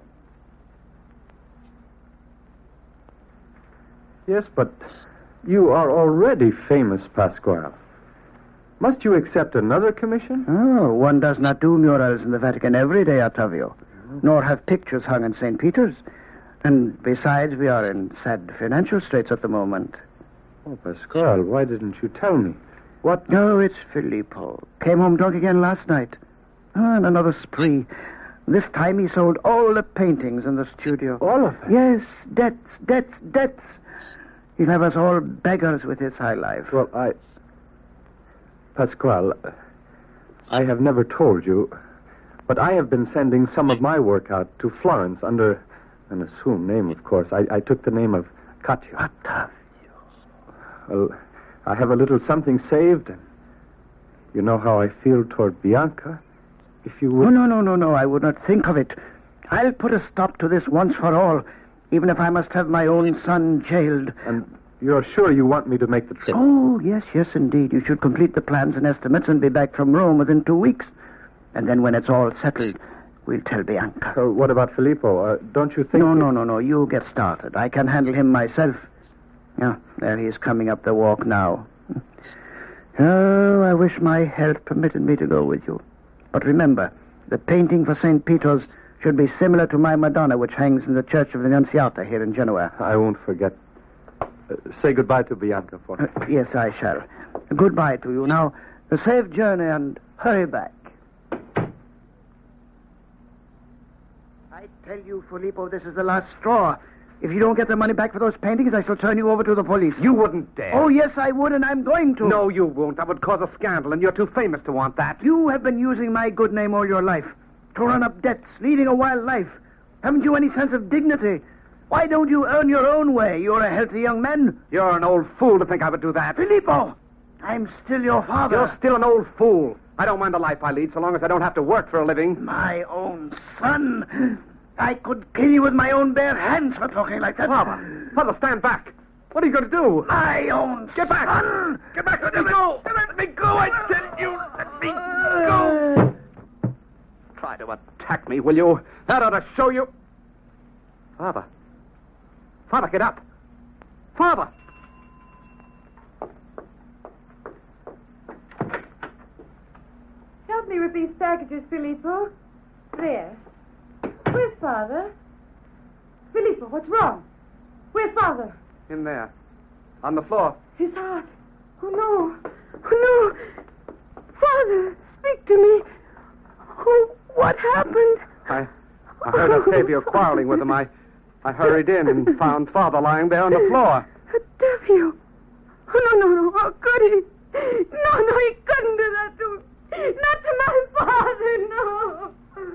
Yes, but you are already famous, Pasquale. Must you accept another commission? Oh, one does not do murals in the Vatican every day, Ottavio. Mm-hmm. Nor have pictures hung in Saint Peter's. And besides, we are in sad financial straits at the moment. Oh, Pasquale, why didn't you tell me? What? No, it's Filippo. Came home drunk again last night. Oh, and another spree. This time he sold all the paintings in the studio. All of them? Yes, debts, debts, debts. He'll have us all beggars with his high life. Well, I... Pasquale, I have never told you, but I have been sending some of my work out to Florence under an assumed name, of course. I, I took the name of Cacio. Ottavio. Well, I have a little something saved, and you know how I feel toward Bianca. If you would... Oh, no, no, no, no, I would not think of it. I'll put a stop to this once for all, even if I must have my own son jailed. And you're sure you want me to make the trip? Oh, yes, yes, indeed. You should complete the plans and estimates and be back from Rome within two weeks. And then when it's all settled, we'll tell Bianca. So what about Filippo? Uh, don't you think... No, no, no, no. You get started. I can handle him myself. Yeah, there he is coming up the walk now. Oh, I wish my health permitted me to go with you. But remember, the painting for Saint Peter's should be similar to my Madonna, which hangs in the Church of the Annunziata here in Genoa. I won't forget. Uh, say goodbye to Bianca for me. Uh, yes, I shall. Goodbye to you. Now, a safe journey and hurry back. I tell you, Filippo, this is the last straw. If you don't get the money back for those paintings, I shall turn you over to the police. You wouldn't dare. Oh, yes, I would, and I'm going to. No, you won't. That would cause a scandal, and you're too famous to want that. You have been using my good name all your life to run up debts, leading a wild life. Haven't you any sense of dignity? Why don't you earn your own way? You're a healthy young man. You're an old fool to think I would do that. Filippo, I'm still your father. You're still an old fool. I don't mind the life I lead so long as I don't have to work for a living. My own son. I could kill you with my own bare hands for talking like that. Father, Father, stand back. What are you going to do? My own Get back. son. Get back. Let me go. Let me go, I tell you. Let me go. Try to attack me, will you? That ought to show you. Father. Father, get up. Father. Help me with these packages, Filippo. There. Where's Father? Filippo, what's wrong? Where's Father? In there. On the floor. His heart. Oh, no. Oh, no. Father, speak to me. Oh, what happened? I I heard Octavio quarreling with him. I, I hurried in and found Father lying there on the floor. Octavio. Oh, no, no, no. How could he? No, no, he couldn't do that to me. Not to my father, no.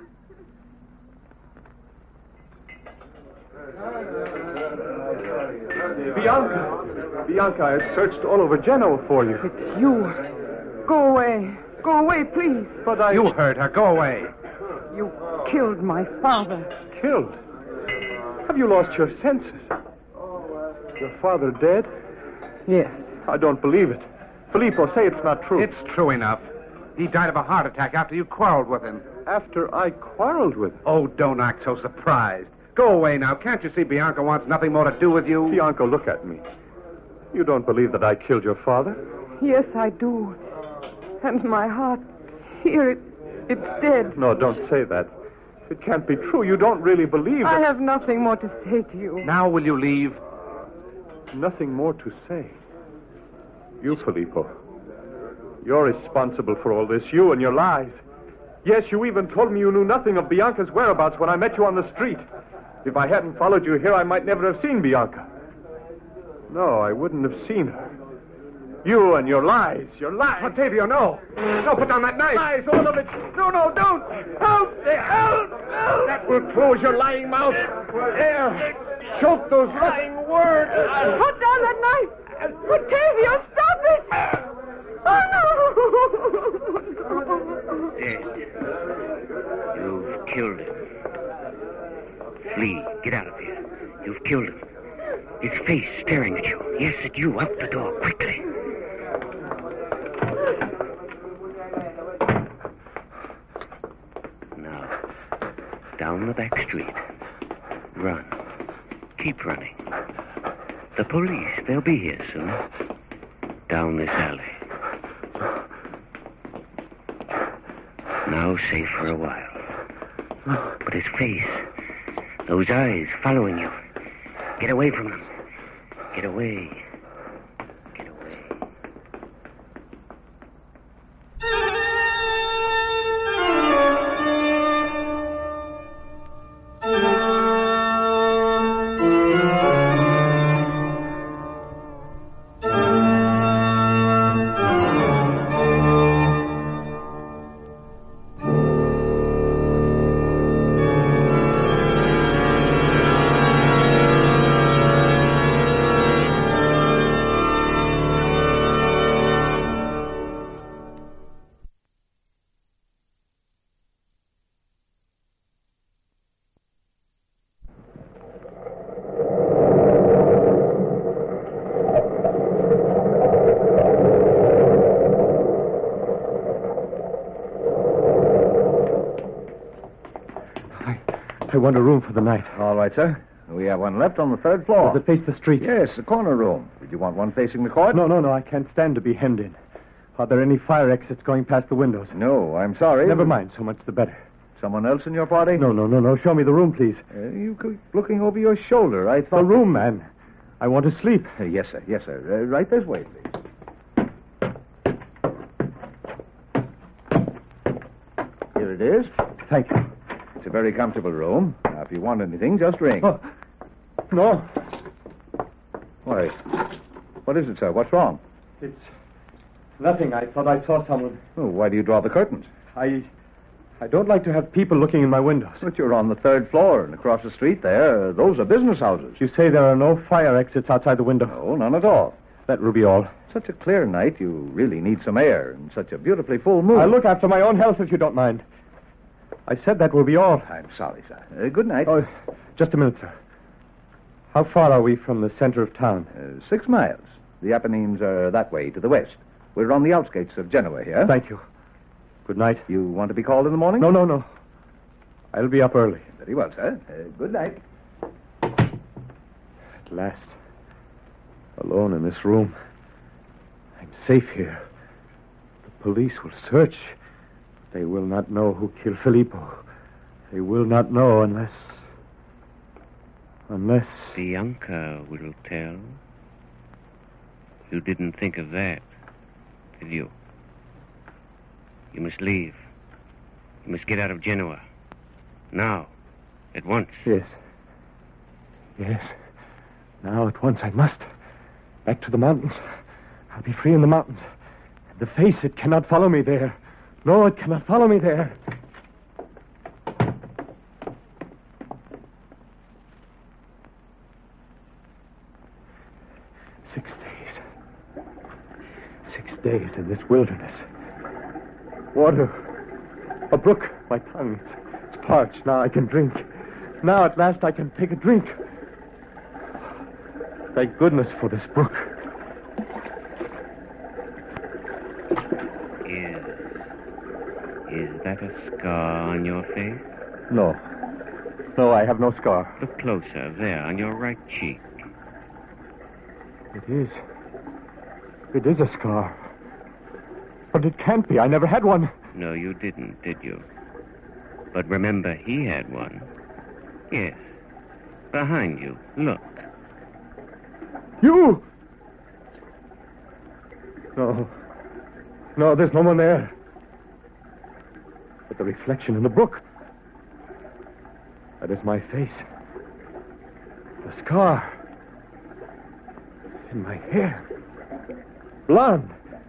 Bianca! Bianca, I searched all over Genoa for you. It's you. Go away. Go away, please. But I... You heard her. Go away. You killed my father. Killed? Have you lost your senses? Your father dead? Yes. I don't believe it. Filippo, say it's not true. It's true enough. He died of a heart attack after you quarreled with him. After I quarreled with him? Oh, don't act so surprised. Go away now. Can't you see Bianca wants nothing more to do with you? Bianca, look at me. You don't believe that I killed your father? Yes, I do. And my heart, here, it, it's dead. No, don't say that. It can't be true. You don't really believe it. I have nothing more to say to you. Now will you leave? Nothing more to say. You, Filippo. You're responsible for all this. You and your lies. Yes, you even told me you knew nothing of Bianca's whereabouts when I met you on the street. If I hadn't followed you here, I might never have seen Bianca. No, I wouldn't have seen her. You and your lies. Your lies. Octavio, no. No, put down that knife. Lies, all of it. No, no, don't. Help. Help. Help. That will close your lying mouth. There. Choke those lying words. Put down that knife. Octavio, stop it. Oh, no. Dead. You've killed him. Flee. Get out of here. You've killed him. His face staring at you. Yes, at you. Out the door, quickly. Now, down the back street. Run. Keep running. The police, they'll be here soon. Down this alley. Now safe for a while. But his face, those eyes following you. Get away from them. Get away. Get away. I want a room for the night. All right, sir. We have one left on the third floor. Does it face the street? Yes, the corner room. Did you want one facing the court? No, no, no. I can't stand to be hemmed in. Are there any fire exits going past the windows? No, I'm sorry. Never mind. So much the better. Someone else in your party? No, no, no, no. Show me the room, please. Uh, you keep looking over your shoulder. I thought... The room, man. I want to sleep. Uh, yes, sir. Yes, sir. Uh, right this way, please. Here it is. Thank you. It's a very comfortable room. Now, if you want anything, just ring. Oh. No. Why? What is it, sir? What's wrong? It's nothing. I thought I saw someone. Oh, why do you draw the curtains? I... I don't like to have people looking in my windows. But you're on the third floor, and across the street there, those are business houses. You say there are no fire exits outside the window? No, none at all. That will be all. Such a clear night, you really need some air, and such a beautifully full moon. I'll look after my own health if you don't mind. I said that will be all. I'm sorry, sir. Uh, good night. Oh, just a minute, sir. How far are we from the center of town? Uh, six miles. The Apennines are that way to the west. We're on the outskirts of Genoa here. Thank you. Good night. You want to be called in the morning? No, no, no. I'll be up early. Very well, sir. Uh, good night. At last. Alone in this room. I'm safe here. The police will search. They will not know who killed Filippo. They will not know unless... Unless... Bianca will tell. You didn't think of that, did you? You must leave. You must get out of Genoa. Now. At once. Yes. Yes. Now at once I must. Back to the mountains. I'll be free in the mountains. The face, it cannot follow me there. No, it cannot follow me there. Six days. Six days in this wilderness. Water. A brook. My tongue. It's, it's parched. Now I can drink. Now at last I can take a drink. Thank goodness for this brook. Is... Is that a scar on your face? No. No, I have no scar. Look closer. There, on your right cheek. It is. It is a scar. But it can't be. I never had one. No, you didn't, did you? But remember, he had one. Yes. Behind you. Look. You! No. No, there's no one there. But the reflection in the brook. That is my face. The scar. In my hair. Blonde.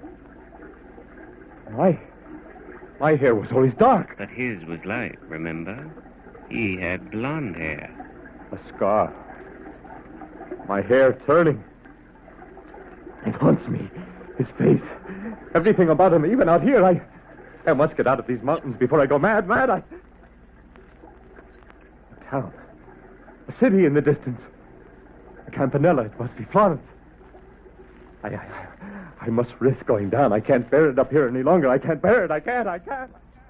My... My hair was always dark. But his was light, remember? He had blonde hair. A scar. My hair turning. It haunts me. His face. Everything about him, even out here. I... I must get out of these mountains before I go mad, mad. I... A town. A city in the distance. A campanella. It must be Florence. I, I, I must risk going down. I can't bear it up here any longer. I can't bear it. I can't. I can't.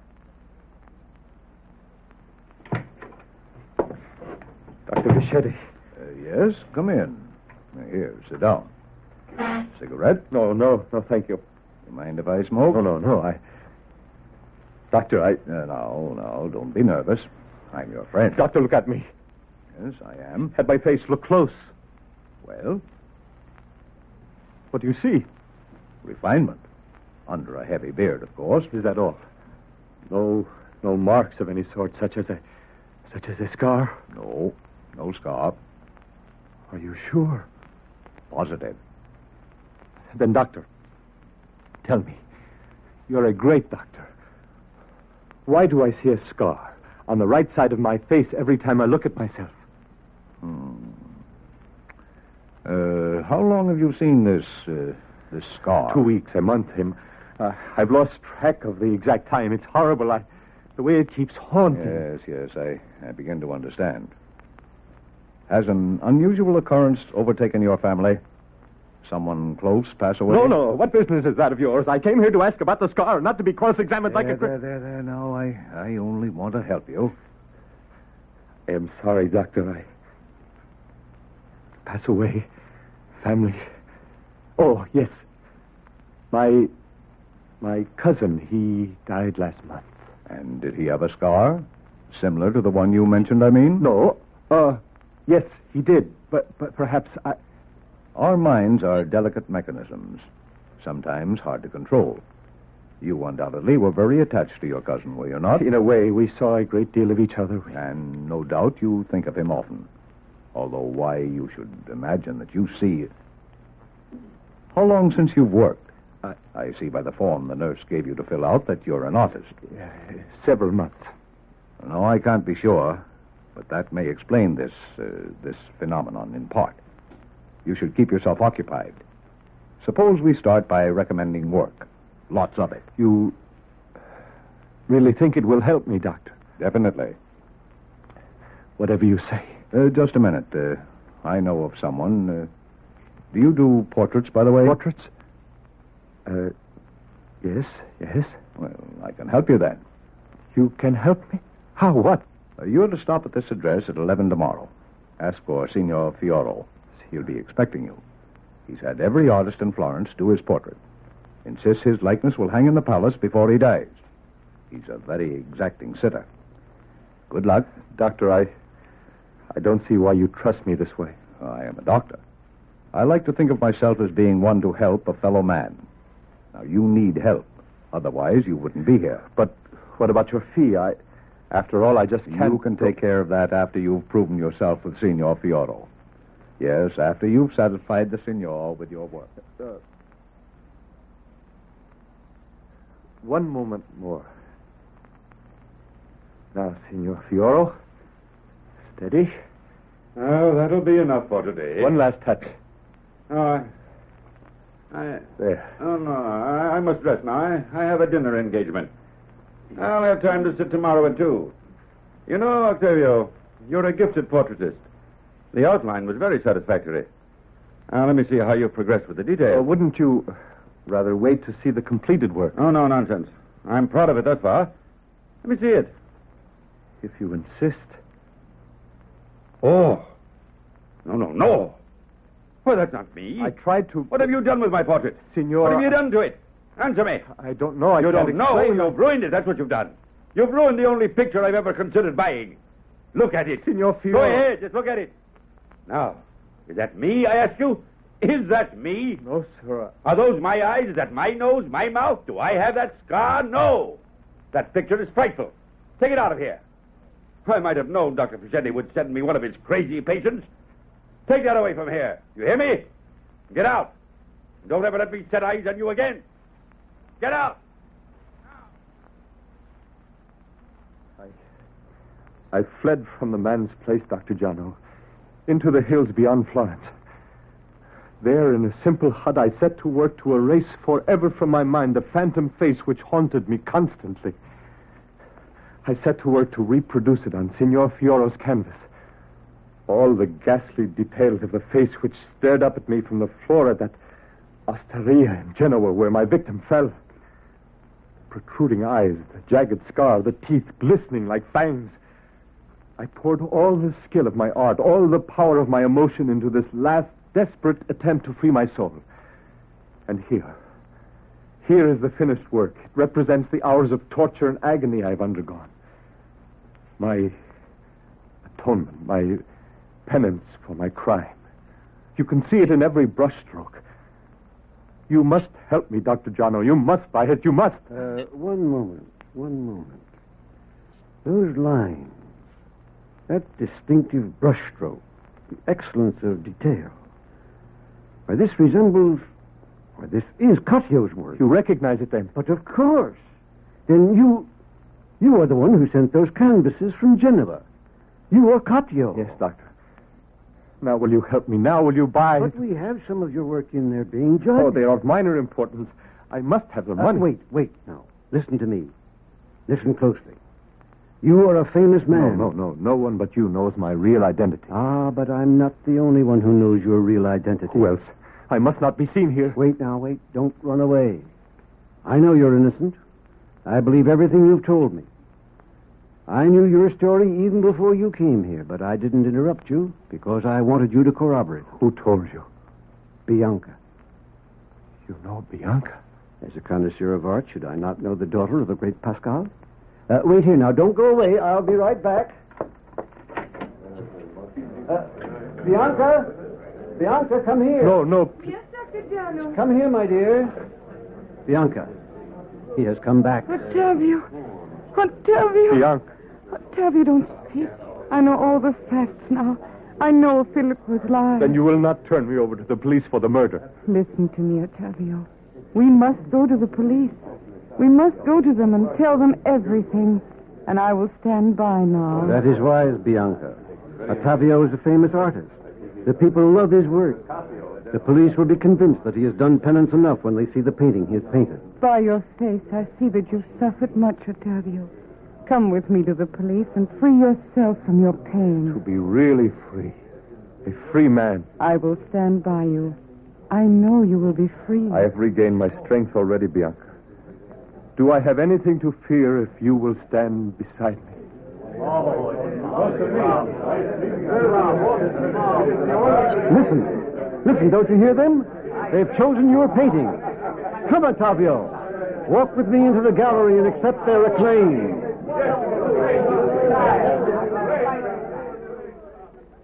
Doctor Bichetti. Uh, yes, come in. Here, sit down. Cigarette? No, no, no, thank you. You mind if I smoke? No, no, no, I... Doctor, I... Uh, no, no, don't be nervous. I'm your friend. Doctor, look at me. Yes, I am. At my face, look close. Well? What do you see? Refinement. Under a heavy beard, of course. Is that all? No, no marks of any sort, such as a... such as a scar? No, no scar. Are you sure? Positive. Then, doctor, tell me, you're a great doctor. Why do I see a scar on the right side of my face every time I look at myself? Hmm. Uh, how long have you seen this, uh, this scar? Two weeks, a month. Him. Uh, I've lost track of the exact time. It's horrible. I, the way it keeps haunting. Yes, yes, I, I begin to understand. Has an unusual occurrence overtaken your family? Someone close pass away? No, no. What business is that of yours? I came here to ask about the scar, not to be cross-examined there, like a... There, there, there. No, I, I only want to help you. I am sorry, Doctor. I... Pass away. Family. Oh, yes. My... My cousin, he died last month. And did he have a scar? Similar to the one you mentioned, I mean? No. Uh, yes, he did. But, but perhaps I... Our minds are delicate mechanisms, sometimes hard to control. You undoubtedly were very attached to your cousin, were you not? In a way, we saw a great deal of each other. And no doubt you think of him often. Although why you should imagine that you see it. How long since you've worked? I, I see by the form the nurse gave you to fill out that you're an artist. Uh, several months. No, I can't be sure, but that may explain this, uh, this phenomenon in part. You should keep yourself occupied. Suppose we start by recommending work. Lots of it. You really think it will help me, Doctor? Definitely. Whatever you say. Uh, just a minute. Uh, I know of someone. Uh, do you do portraits, by the way? Portraits? Uh, yes, yes. Well, I can help you then. You can help me? How? What? Uh, you're to stop at this address at eleven tomorrow. Ask for Signor Fioro. He'll be expecting you. He's had every artist in Florence do his portrait. Insists his likeness will hang in the palace before he dies. He's a very exacting sitter. Good luck. Doctor, I... I don't see why you trust me this way. I am a doctor. I like to think of myself as being one to help a fellow man. Now, you need help. Otherwise, you wouldn't be here. But what about your fee? I, after all, I just can't... You can take care of that after you've proven yourself with Signor Fioro. Yes, after you've satisfied the Signor with your work. Uh, one moment more. Now, Signor Fioro. Steady. Oh, that'll be enough for today. One last touch. Oh, I... I... There. Oh, no, I, I must dress now. I, I have a dinner engagement. I'll have time to sit tomorrow at two. You know, Octavio, you're a gifted portraitist. The outline was very satisfactory. Now, let me see how you've progressed with the details. Uh, wouldn't you rather wait to see the completed work? Oh, no, nonsense. I'm proud of it thus far. Let me see it. If you insist. Oh. No, no, no. Well, that's not me. I tried to... What have you done with my portrait? Signor... What have you done to it? Answer me. I don't know. I you can't don't know. explain. You've ruined it. That's what you've done. You've ruined the only picture I've ever considered buying. Look at it. Signor Fioro. Go ahead. Just look at it. Now, is that me, I ask you? Is that me? No, sir. Are those my eyes? Is that my nose, my mouth? Do I have that scar? No. That picture is frightful. Take it out of here. I might have known Doctor Fischetti would send me one of his crazy patients. Take that away from here. You hear me? Get out. Don't ever let me set eyes on you again. Get out. I, I fled from the man's place, Doctor Giano, into the hills beyond Florence. There, in a simple hut, I set to work to erase forever from my mind the phantom face which haunted me constantly. I set to work to reproduce it on Signor Fioro's canvas. All the ghastly details of the face which stared up at me from the floor at that osteria in Genoa where my victim fell. The protruding eyes, the jagged scar, the teeth glistening like fangs. I poured all the skill of my art, all the power of my emotion into this last desperate attempt to free my soul. And here, here is the finished work. It represents the hours of torture and agony I've undergone. My atonement, my penance for my crime. You can see it in every brushstroke. You must help me, Doctor Giano. You must buy it. You must. Uh, one moment. One moment. Those lines. That distinctive brushstroke. The excellence of detail. Why, this resembles... Why, this is Caccio's work. You recognize it, then? But of course. Then you... You are the one who sent those canvases from Geneva. You are Caccio. Yes, Doctor. Now, will you help me? Now, will you buy... But we have some of your work in there being judged. Oh, they are of minor importance. I must have the uh, money. Wait, wait, now. Listen to me. Listen closely. You are a famous man. No, no, no. No one but you knows my real identity. Ah, but I'm not the only one who knows your real identity. Who else? I must not be seen here. Wait now, wait. Don't run away. I know you're innocent. I believe everything you've told me. I knew your story even before you came here, but I didn't interrupt you because I wanted you to corroborate. Who told you? Bianca. You know Bianca? As a connoisseur of art, should I not know the daughter of the great Pascal? Uh, wait here now. Don't go away. I'll be right back. Uh, Bianca? Bianca, come here. No, no. Yes, Doctor Giano. Come here, my dear. Bianca. He has come back. Octavio. Octavio. Bianca. Octavio, don't speak. I know all the facts now. I know Philip was lying. Then you will not turn me over to the police for the murder. Listen to me, Octavio. We must go to the police. We must go to them and tell them everything. And I will stand by now. That is wise, Bianca. Octavio is a famous artist. The people love his work. The police will be convinced that he has done penance enough when they see the painting he has painted. By your face, I see that you've suffered much, Octavio. Come with me to the police and free yourself from your pain. To be really free. A free man. I will stand by you. I know you will be free. I have regained my strength already, Bianca. Do I have anything to fear if you will stand beside me? Listen. Listen, don't you hear them? They've chosen your painting. Come, Octavio. Walk with me into the gallery and accept their acclaim.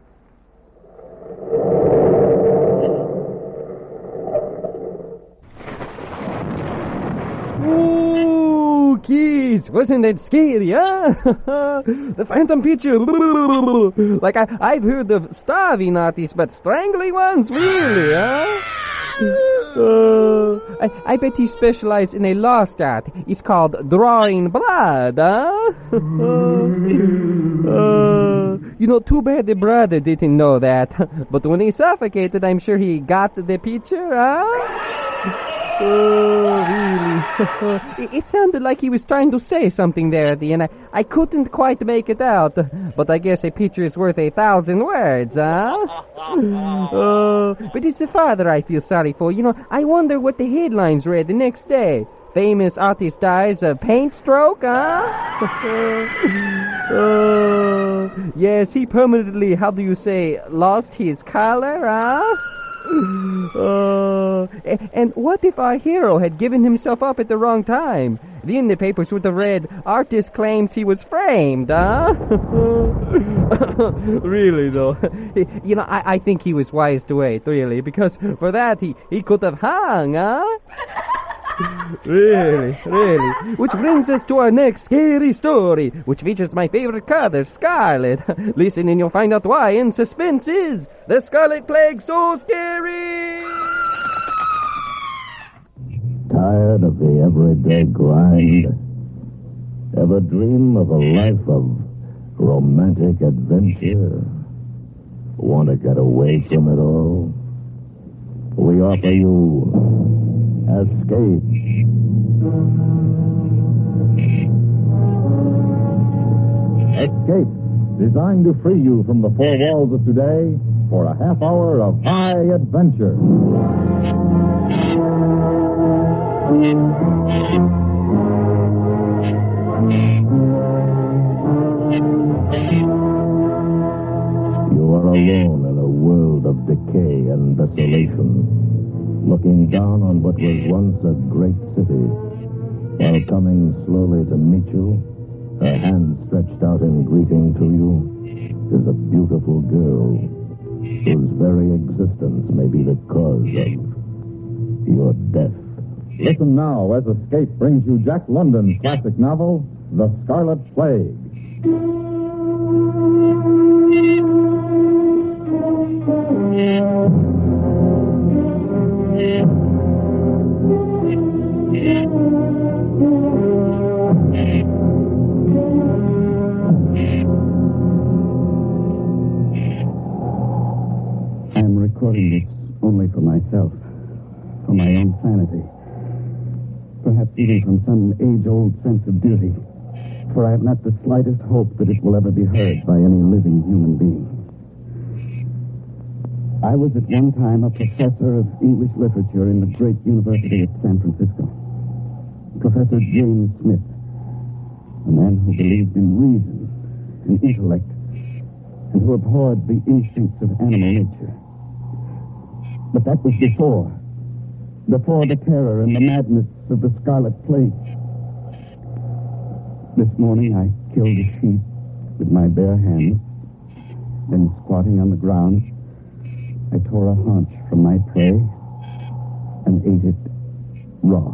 Jeez, wasn't that scary, huh? The phantom picture. Like, I, I've heard of starving artists, but strangling ones? Really, huh? Uh, I, I bet he specialized in a lost art. It's called drawing blood, huh? uh, you know, too bad the brother didn't know that. But when he suffocated, I'm sure he got the picture, huh? Oh, really? it, it sounded like he was trying to say something there at the end. I, I couldn't quite make it out. But I guess a picture is worth a thousand words, huh? Oh, but it's the father I feel sorry for. You know, I wonder what the headlines read the next day. Famous artist dies of paint stroke, huh? Oh, yes, he permanently, how do you say, lost his color, huh? Uh, and what if our hero had given himself up at the wrong time? Then the papers would have read, artist claims he was framed, huh? Really, though. You know, I, I think he was wise to wait, really, because for that he, he could have hung, huh? Really, really. Which brings us to our next scary story, which features my favorite color, scarlet. Listen and you'll find out why in Suspense is the Scarlet Plague so scary. Tired of the everyday grind? Ever dream of a life of romantic adventure? Want to get away from it all? We offer you Escape. Escape, designed to free you from the four walls of today for a half hour of high adventure. You are alone in a world of decay and desolation, looking down on what was once a great city, while coming slowly to meet you, her hand stretched out in greeting to you, is a beautiful girl whose very existence may be the cause of your death. Listen now as Escape brings you Jack London's classic novel, The Scarlet Plague. I'm recording this only for myself, for my own sanity. Perhaps even from some age-old sense of duty, for I have not the slightest hope that it will ever be heard by any living human being. I was at one time a professor of English literature in the great university at San Francisco. Professor James Smith, a man who believed in reason and intellect, and who abhorred the instincts of animal nature. But that was before, before the terror and the madness of the Scarlet Plague. This morning I killed a sheep with my bare hands, then squatting on the ground, I tore a haunch from my prey and ate it raw.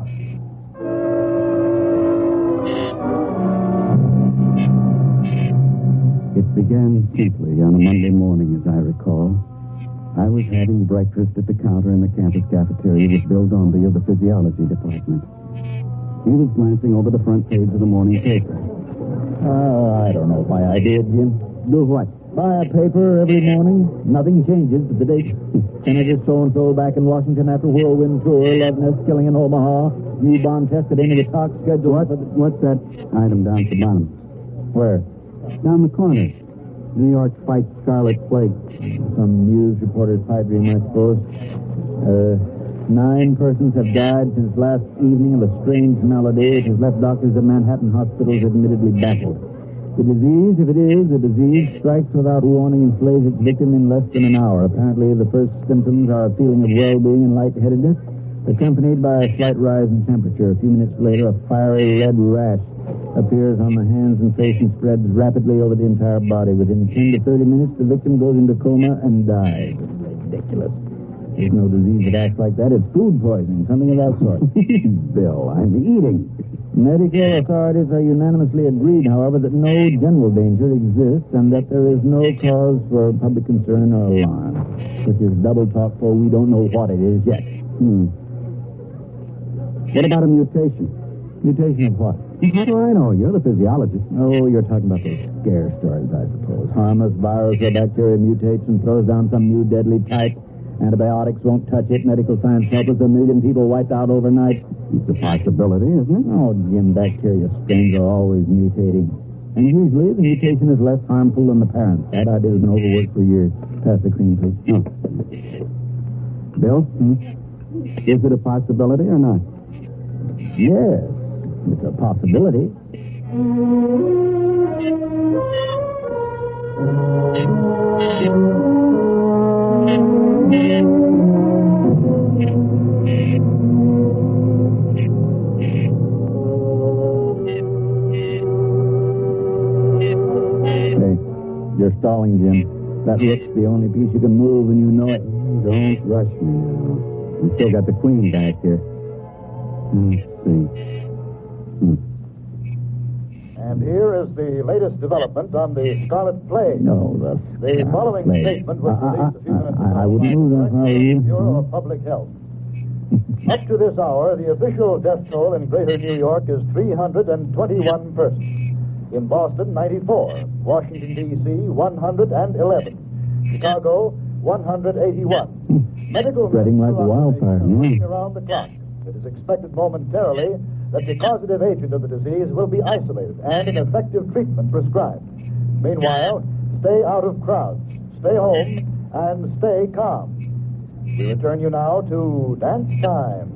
It began simply on a Monday morning, as I recall. I was having breakfast at the counter in the campus cafeteria with Bill Dombey of the physiology department. He was glancing over the front page of the morning paper. Oh, I don't know if my idea, Jim. Do what? Buy a paper every morning. Nothing changes but the date. Senator so-and-so back in Washington after whirlwind tour. Love nest killing in Omaha. New bomb tested into the talk schedule. What? What's that item down at the bottom? Where? Down the corner. New York fights Scarlet Plague. Some news reporter's pipe dream, I suppose. Uh, nine persons have died since last evening of a strange malady. It has left doctors at Manhattan hospitals admittedly baffled. The disease, if it is a disease, strikes without warning and slays its victim in less than an hour. Apparently, the first symptoms are a feeling of well-being and lightheadedness, accompanied by a slight rise in temperature. A few minutes later, a fiery red rash appears on the hands and face and spreads rapidly over the entire body. Within ten to thirty minutes, the victim goes into coma and dies. Ridiculous. There's no disease that acts like that. It's food poisoning, something of that sort. Bill, I'm eating. Medical authorities are unanimously agreed, however, that no general danger exists and that there is no cause for public concern or alarm, which is double talk, for we don't know what it is yet. Hmm. What about a mutation? Mutation of what? How do I know? You're the physiologist. Oh, you're talking about those scare stories, I suppose. Harmless virus or bacteria mutates and throws down some new deadly type. Antibiotics won't touch it. Medical science helpless. A million people wiped out overnight. It's a possibility, isn't it? Oh, Jim, bacteria strains are always mutating. And usually the mutation is less harmful than the parent. That idea's been overworked for years. Pass the cream, please. Oh. Bill? Hmm? Is it a possibility or not? Yes, it's a possibility. Hey, you're stalling, Jim. That rook's the only piece you can move, and you know it. Don't rush me now. We still got the queen back here. Let's see. Hmm. And here is the latest development on the Scarlet Plague. No, the The following Plague. statement was released a few minutes I, I wouldn't move that far, you. Bureau of Public Health. Up to this hour, the official death toll in Greater New York is three hundred twenty-one persons. In Boston, ninety-four. Washington, D C, one hundred eleven. Chicago, one hundred eighty-one. Medical Spreading like wildfire. working around the clock. It is expected momentarily that the causative agent of the disease will be isolated and an effective treatment prescribed. Meanwhile, stay out of crowds, stay home, and stay calm. We return you now to dance time.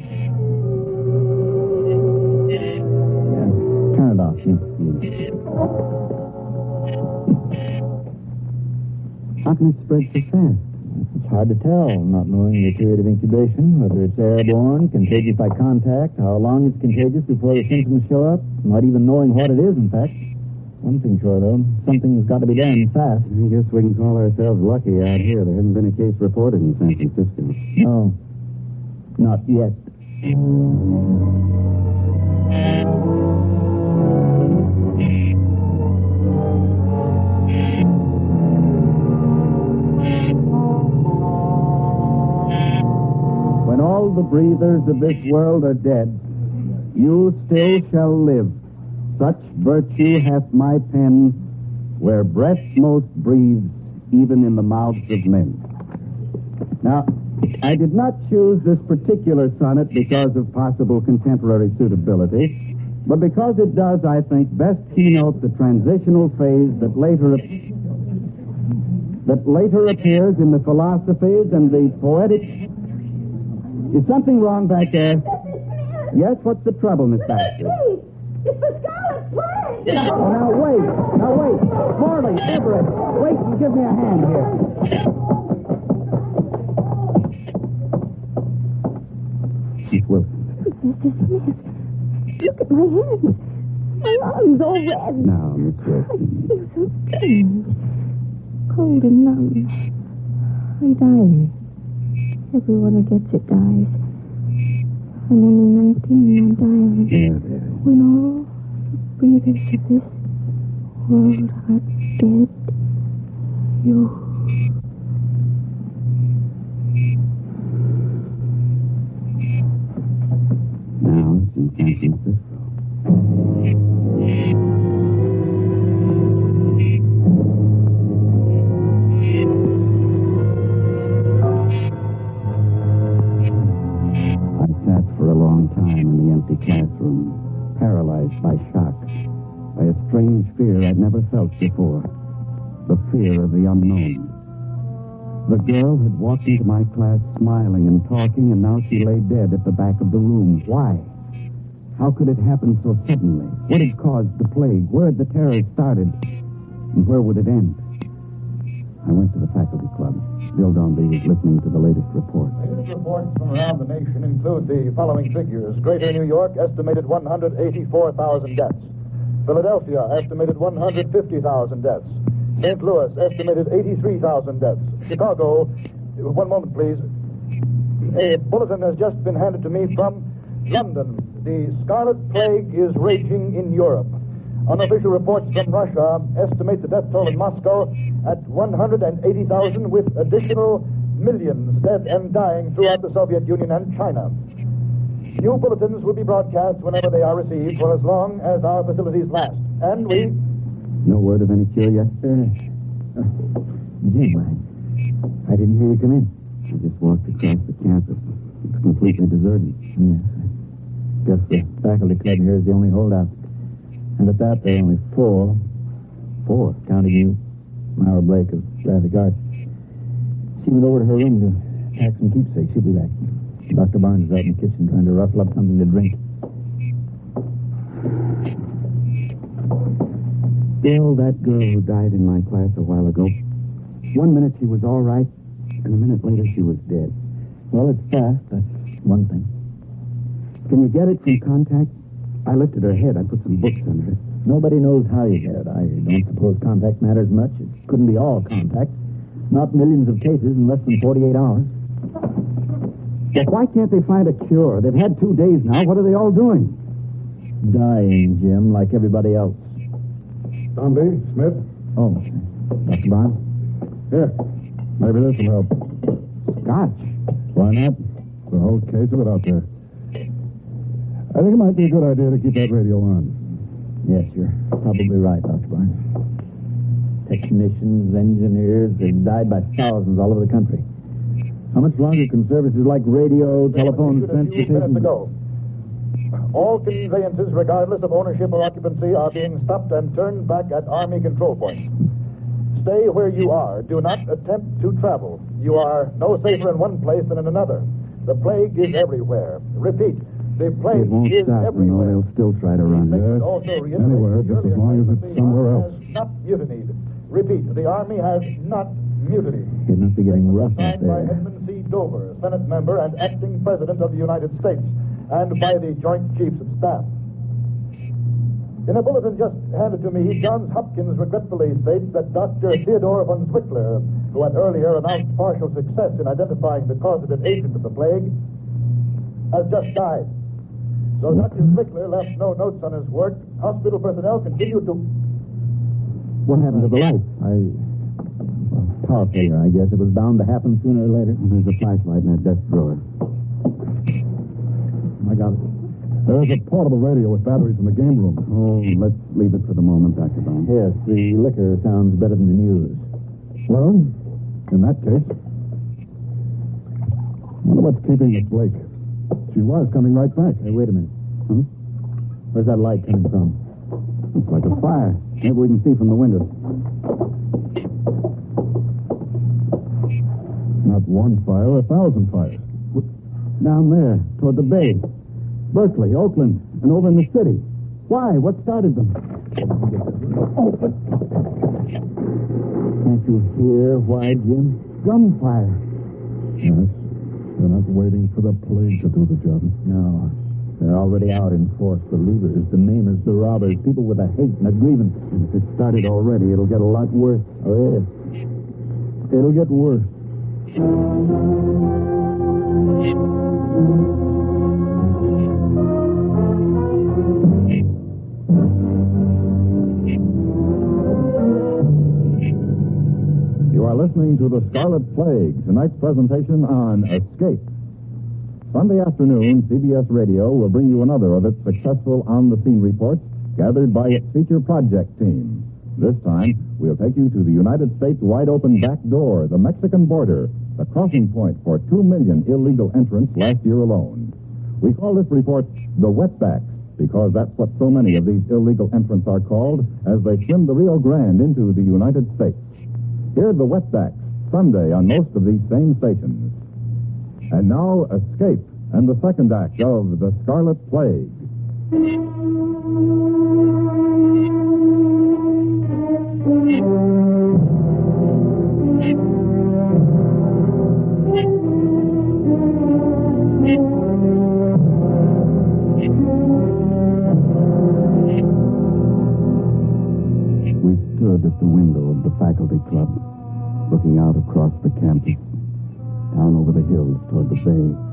Yeah, turn it off. How can it spread so fast? It's hard to tell, not knowing the period of incubation, whether it's airborne, contagious by contact, how long it's contagious before the symptoms show up, not even knowing what it is, in fact. One thing sure, though, something's got to be done fast. I guess we can call ourselves lucky out here. There hasn't been a case reported in San Francisco. No, not yet. When all the breathers of this world are dead, you still shall live. Such virtue hath my pen, where breath most breathes, even in the mouths of men. Now, I did not choose this particular sonnet because of possible contemporary suitability, but because it does, I think, best keynote the transitional phase that later that later appears in the philosophies and the poetic. Is something wrong back there? Yes, what's the trouble, Miss Baxter? It's the Scarlet Plague! Oh, now wait. Now wait. Morley, Everett, wait and give me a hand here. Chief Wilson. Mister Smith, look at my hands. My arms all red. Now, Miss I Wilson. feel so strange. Cold and numb. I'm dying. Everyone who gets it dies. I'm only nineteen, I'm dying. There, there. When all the breathers of this world are dead, you... Now it's in San Francisco. I sat for a long time in the empty classroom, paralyzed by shock, by a strange fear I'd never felt before, the fear of the unknown. The girl had walked into my class smiling and talking, and now she lay dead at the back of the room. Why? How could it happen so suddenly? What had caused the plague? Where had the terror started? And where would it end? I went to the faculty club. Bill Dombey was listening to the latest report. Latest reports from around the nation include the following figures. Greater New York estimated one hundred eighty-four thousand deaths. Philadelphia estimated one hundred fifty thousand deaths. Saint Louis estimated eighty-three thousand deaths. Chicago, one moment please. a bulletin has just been handed to me from London. The Scarlet Plague is raging in Europe. Unofficial reports from Russia estimate the death toll in Moscow at one hundred eighty thousand, with additional millions dead and dying throughout the Soviet Union and China. New bulletins will be broadcast whenever they are received for as long as our facilities last. And we... No word of any cure yet? Uh, uh, Jim, I, I didn't hear you come in. I just walked across the campus. It's completely deserted. Yes. Guess the faculty club here is the only holdout. And at that, there are only four. Four, counting you. Myra Blake of Graphic Arts. She went over to her room to pack some keepsakes. She'll be back. Doctor Barnes is out in the kitchen trying to rustle up something to drink. Bill, that girl who died in my class a while ago. One minute she was all right, and a minute later she was dead. Well, it's fast. That's one thing. Can you get it from contact? I lifted her head. I put some books under it. Nobody knows how you get it. I don't suppose contact matters much. It couldn't be all contact. Not millions of cases in less than forty-eight hours. But why can't they find a cure? They've had two days now. What are they all doing? Dying, Jim, like everybody else. Dombey, Smith. Oh, Doctor Barnes? Here. Maybe this will help. Scotch. Why not? The whole case of it out there. I think it might be a good idea to keep that radio on. Yes, you're probably right, Doctor Barnes. Technicians, engineers, they've died by thousands all over the country. How much longer can services like radio, telephone, transportation... minutes ago. All conveyances, regardless of ownership or occupancy, are being stopped and turned back at Army control points. Stay where you are. Do not attempt to travel. You are no safer in one place than in another. The plague is everywhere. Repeat, the plague It won't is stop, you know. everywhere. They'll still try to run. Yes. Yes. Anywhere, just as long as it's somewhere else. Has not mutinied. Repeat, the Army has not mutinied. It must be getting rough out Signed by there. Edmund C. Dover, Senate member and acting President of the United States, and by the Joint Chiefs of Staff. In a bulletin just handed to me, Johns Hopkins regretfully states that Doctor Theodore von Zwickler, who had earlier announced partial success in identifying the causative agent of the plague, has just died. So Doctor Zwickler left no notes on his work. Hospital personnel continue to... What happened to the light? I... Well, power failure, I guess. It was bound to happen sooner or later. There's a flashlight in that desk drawer. I got it. There's a portable radio with batteries in the game room. Oh, let's leave it for the moment, Doctor Barnes. Yes, the liquor sounds better than the news. Well, in that case, wonder what's keeping Miss Blake. She was coming right back. Hey, wait a minute. Hmm? Where's that light coming from? It's like a fire. Maybe we can see from the window. Not one fire, a thousand fires. Down there, toward the bay. Berkeley, Oakland, and over in the city. Why? What started them? Open. Can't you hear why, Jim? Gunfire. Yes. They're not waiting for the plague to do the job. No. They're already out in force. The looters, the maimers, the robbers, people with a hate and a grievance. And if it started already, it'll get a lot worse. Oh, yes. It'll get worse. You are listening to The Scarlet Plague, tonight's presentation on Escape. Sunday afternoon, C B S Radio will bring you another of its successful on-the-scene reports gathered by its feature project team. This time, we'll take you to the United States wide-open back door, the Mexican border, the crossing point for two million illegal entrants last year alone. We call this report the Wetbacks, because that's what so many of these illegal entrants are called as they swim the Rio Grande into the United States. Hear the Wetbacks, Sunday on most of these same stations. And now, Escape, and the second act of The Scarlet Plague. We stood at the window of the faculty club, looking out across the campus, down over the hills toward the bay.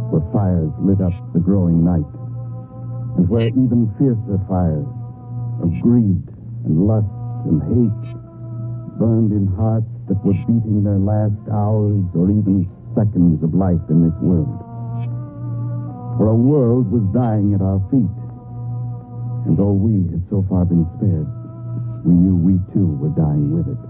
where fires lit up the growing night, and where even fiercer fires of greed and lust and hate burned in hearts that were beating their last hours or even seconds of life in this world. For a world was dying at our feet, and though we had so far been spared, we knew we too were dying with it.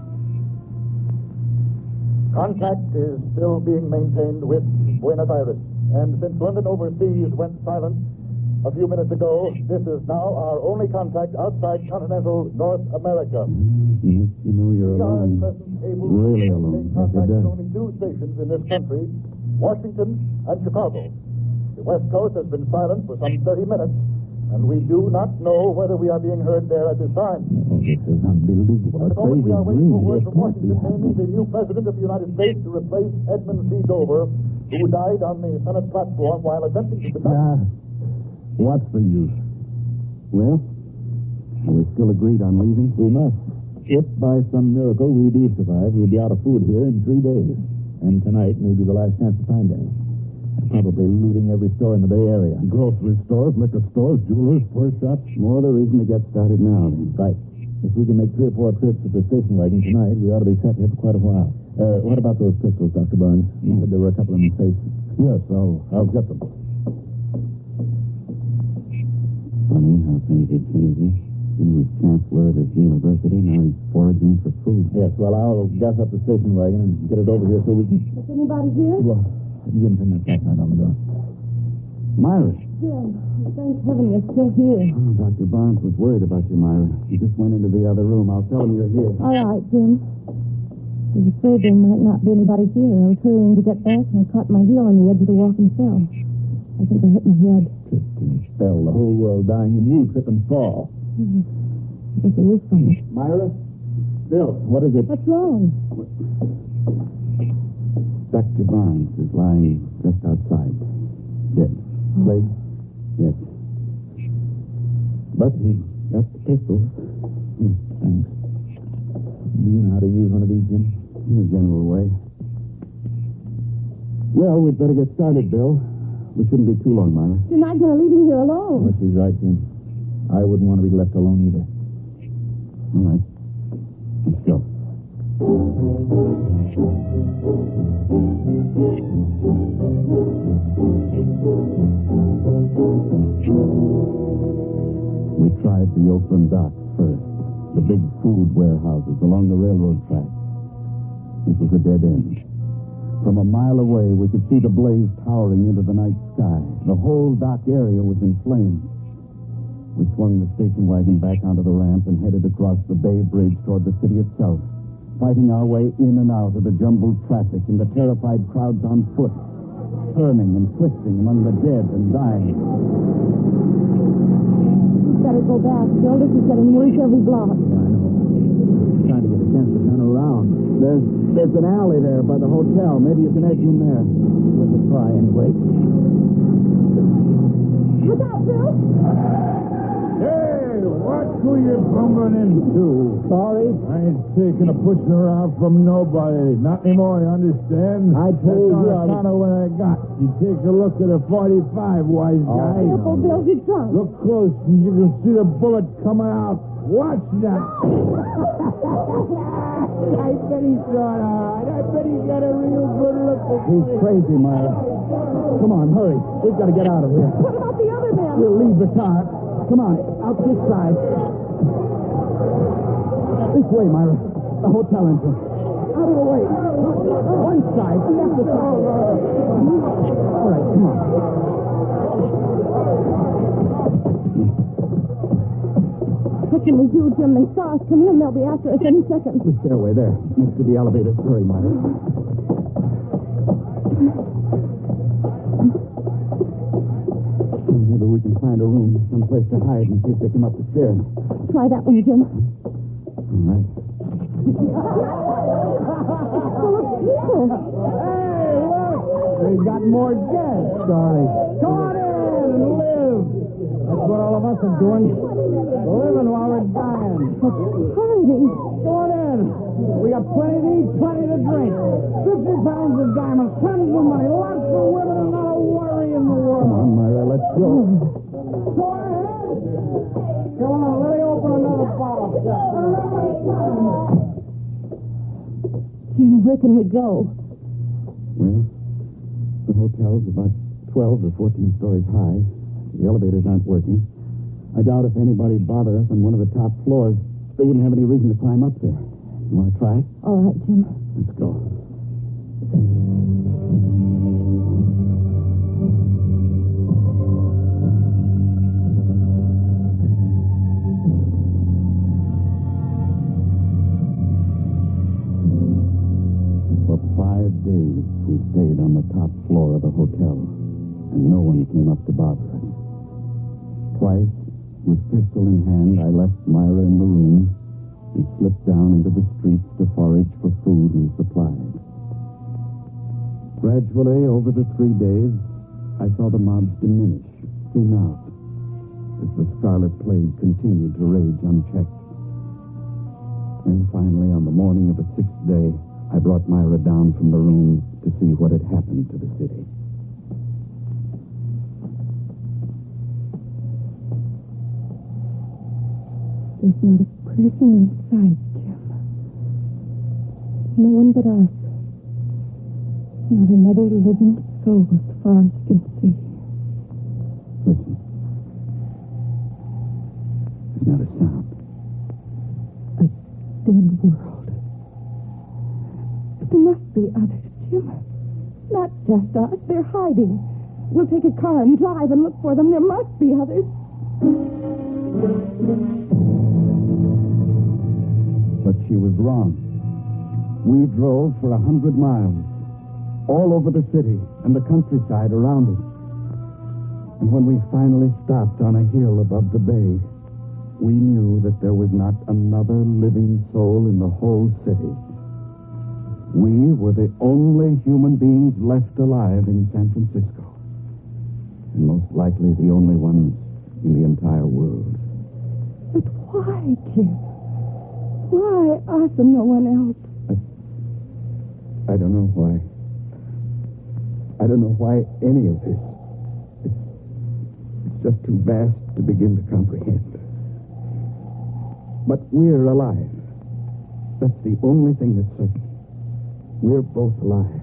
Contact is still being maintained with Buenos Aires, and since London Overseas went silent a few minutes ago, this is now our only contact outside continental North America. Yes, you know you're We are at alone. present able Really to alone. maintain Yes, it contact with does. only two stations in this country, Washington and Chicago. The West Coast has been silent for some thirty minutes, and we do not know whether we are being heard there at this time. Oh, this is unbelievable. At A the moment, crazy we are waiting for dream. word It from can't be Washington naming happening. the new President of the United States to replace Edmund C. Dover, who died on the Senate platform while attempting to conduct... Ah, what's the use? Well, are we still agreed on leaving? We must. If by some miracle we do survive, we'll be out of food here in three days. And tonight may be the last chance to find any. Probably looting every store in the Bay Area. Grocery stores, liquor stores, jewelers, fur shops. More the reason to get started now, then. Right. If we can make three or four trips with the station wagon tonight, we ought to be set here for quite a while. Uh, what about those pistols, Doctor Barnes? You said there were a couple in the safe. Yes, I'll, I'll get them. Funny how things are changing. He was chancellor of his university, now he's foraging for food. Yes, well, I'll gas up the station wagon and get it over here so we can... Is anybody here? Well, you can turn that flashlight on the door. Myra. Jim, thank heaven you're still here. Oh, Doctor Barnes was worried about you, Myra. He just went into the other room. I'll tell him you're here. All right, Jim. I was afraid there might not be anybody here. I was hurrying to get back, and I caught my heel on the edge of the walk and fell. I think I hit my head. Trip and spell, the whole world dying, and you trip and fall. Mm-hmm. I guess it is funny. Myra? Bill, what is it? What's wrong? Doctor Barnes is lying just outside. Dead. Leg? Yes. But he got the pistols. Hmm, thanks. Do you know how to use one of these, Jim? In a general way. Well, we'd better get started, Bill. We shouldn't be too long, Myra. You're not going to leave me here alone. Oh, she's right, Jim. I wouldn't want to be left alone either. All right. Let's go. We tried the Oakland docks first, the big food warehouses along the railroad tracks. It was a dead end. From a mile away, we could see the blaze towering into the night sky. The whole dock area was in flames. We swung the station wagon back onto the ramp and headed across the Bay Bridge toward the city itself, fighting our way in and out of the jumbled traffic and the terrified crowds on foot, turning and twisting among the dead and dying. Better go back, Bill. This is getting worse every block. Yeah, I know. Trying to get a chance to turn around. There's there's an alley there by the hotel. Maybe you can edge in there. Let's try anyway. Look out, Bill! Hey, what who you bumbling into? Sorry? I ain't taking a pushing around from nobody. Not anymore, you understand? I told you I was- That's kind of what I got. You take a look at a forty-five, wise guy. Careful, Bill. He's drunk. Look close and you can see the bullet coming out. Watch that. I bet he saw it all right. I bet he got a real good look at He's crazy, Myra. Come on, hurry. We've got to get out of here. What about the other men? We'll leave the car. Come on, out this side. This way, Myra. The hotel entrance. Out of the way. One side. Left the side. All right, come on. What can we do, Jim? They saw us come in. They'll be after us any second. The stairway there, next to the elevator. Hurry, Myra. Maybe we can find a room, someplace to hide and see if they come up the stairs. Try that one, Jim. All right. Full of people. Hey, look! We got more dead. Sorry. Come on in and live. That's what all of us are doing. Living while we're dying. Hiding. Go on in. We got plenty to eat, plenty to drink. Fifty pounds of diamonds, tons of money, lots of women, and not a a worry in the world. Come on, Myra, let's go. Go ahead. Come on, let me open another bottle. Jim, where can we go? Well, the hotel's about twelve or fourteen stories high. The elevators aren't working. I doubt if anybody'd bother us on one of the top floors. They wouldn't have any reason to climb up there. You want to try? All right, Jim. Let's go. For five days, we stayed on the top floor of the hotel, and no one came up to bother us. Twice, with pistol in hand, I left Myra in the room and slipped down into the streets to forage for food and supplies. Gradually, over the three days, I saw the mobs diminish, thin out, as the scarlet plague continued to rage unchecked. And finally, on the morning of the sixth day, I brought Myra down from the room to see what had happened to the city. There's not a person in sight, Jim. No one but us. Not another living soul as far as you can see. Listen. There's not a sound. A dead world. But there must be others, Jim. Not just us. They're hiding. We'll take a car and drive and look for them. There must be others. But she was wrong. We drove for a hundred miles, all over the city and the countryside around it. And when we finally stopped on a hill above the bay, we knew that there was not another living soul in the whole city. We were the only human beings left alive in San Francisco. And most likely the only ones in the entire world. But why, Jim? Why us and no one else? I, I don't know why. I don't know why any of this. It's, it's just too vast to begin to comprehend. But we're alive. That's the only thing that's certain. We're both alive.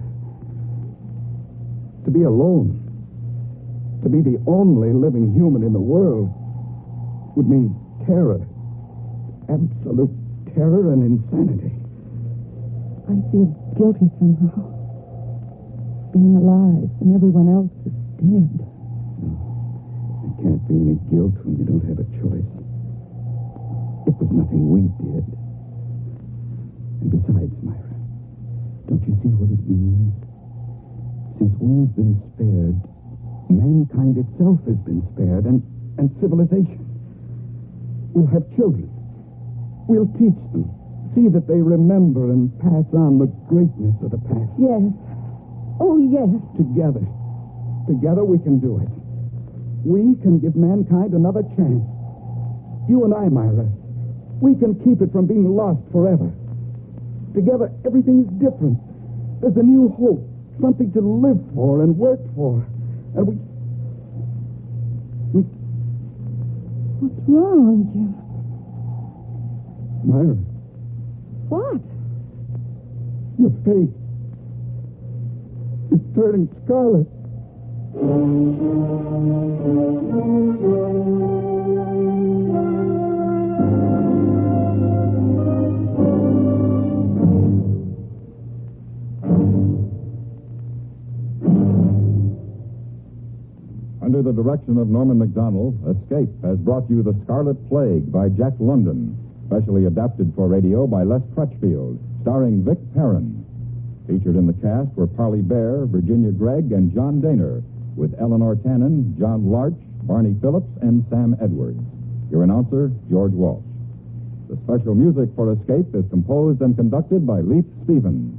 To be alone, to be the only living human in the world, would mean terror. Absolute terror and insanity. I feel guilty somehow. Being alive and everyone else is dead. There can't be any guilt when you don't have a choice. It was nothing we did. And besides, Myra, don't you see what it means? Since we've been spared, mankind itself has been spared, and, and civilization. We'll have children. We'll teach them. See that they remember and pass on the greatness of the past. Yes. Oh, yes. Together. Together we can do it. We can give mankind another chance. You and I, Myra. We can keep it from being lost forever. Together, everything is different. There's a new hope. Something to live for and work for. And we... We... What's wrong, Jim? Myra. What? Your face. It's turning scarlet. Under the direction of Norman Macdonnell, Escape has brought you The Scarlet Plague by Jack London, specially adapted for radio by Les Crutchfield, starring Vic Perrin. Featured in the cast were Parley Bear, Virginia Gregg, and John Daner, with Eleanor Tannen, John Larch, Barney Phillips, and Sam Edwards. Your announcer, George Walsh. The special music for Escape is composed and conducted by Leith Stevens.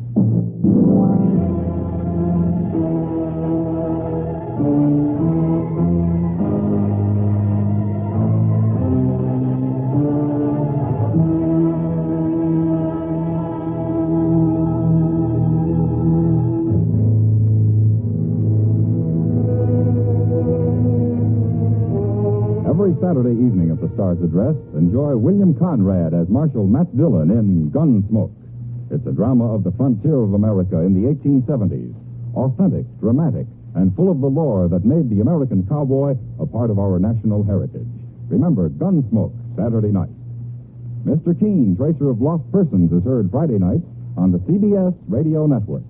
Every Saturday evening at the Star's Address, enjoy William Conrad as Marshal Matt Dillon in Gunsmoke. It's a drama of the frontier of America in the eighteen seventies. Authentic, dramatic, and full of the lore that made the American cowboy a part of our national heritage. Remember, Gunsmoke, Saturday night. Mister Keene, Tracer of Lost Persons, is heard Friday nights on the C B S Radio Network.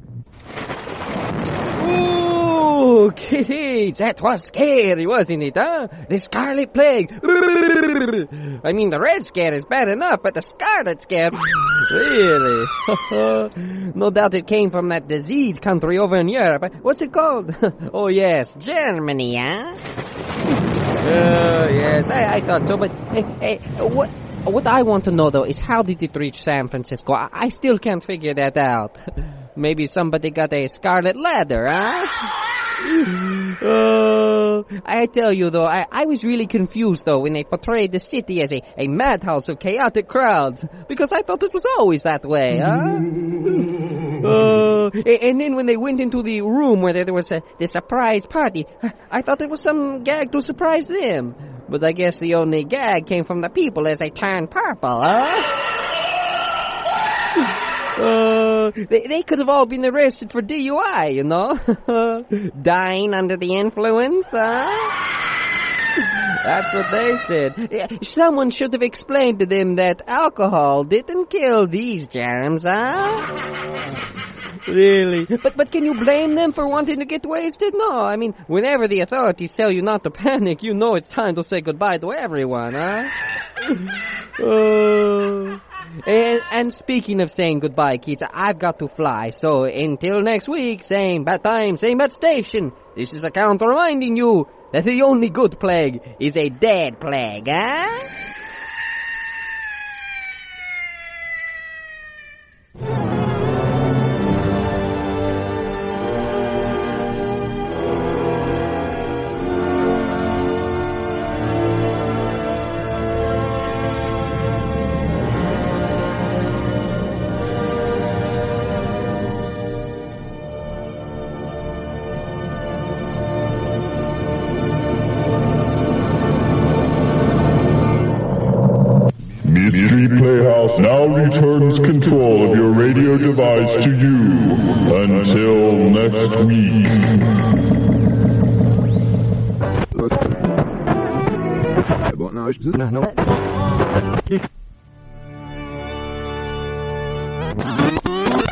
Ooh, kids, that was scary, wasn't it, huh? The Scarlet Plague. I mean, the Red Scare is bad enough, but the Scarlet Scare, really? No doubt it came from that disease country over in Europe. What's it called? Oh, yes, Germany, huh? Oh, yes, I, I thought so, but hey, hey, what... What I want to know, though, is how did it reach San Francisco? I, I still can't figure that out. Maybe somebody got a scarlet ladder, huh? uh, I tell you, though, I, I was really confused, though, when they portrayed the city as a, a madhouse of chaotic crowds, because I thought it was always that way, huh? uh, and then when they went into the room where there was a the surprise party, I thought it was some gag to surprise them. But I guess the only gag came from the people as they turned purple, huh? Uh, they, they could have all been arrested for D U I, you know? Dying under the influence, huh? That's what they said. Someone should have explained to them that alcohol didn't kill these germs, huh? Really? But but can you blame them for wanting to get wasted? No, I mean, whenever the authorities tell you not to panic, you know it's time to say goodbye to everyone, huh? uh, and, and speaking of saying goodbye, kids, I've got to fly. So until next week, same bad time, same bad station. This is a count reminding you that the only good plague is a dead plague, huh? Mystery Playhouse now returns control of your radio device to you. Until next week. What now? No, no.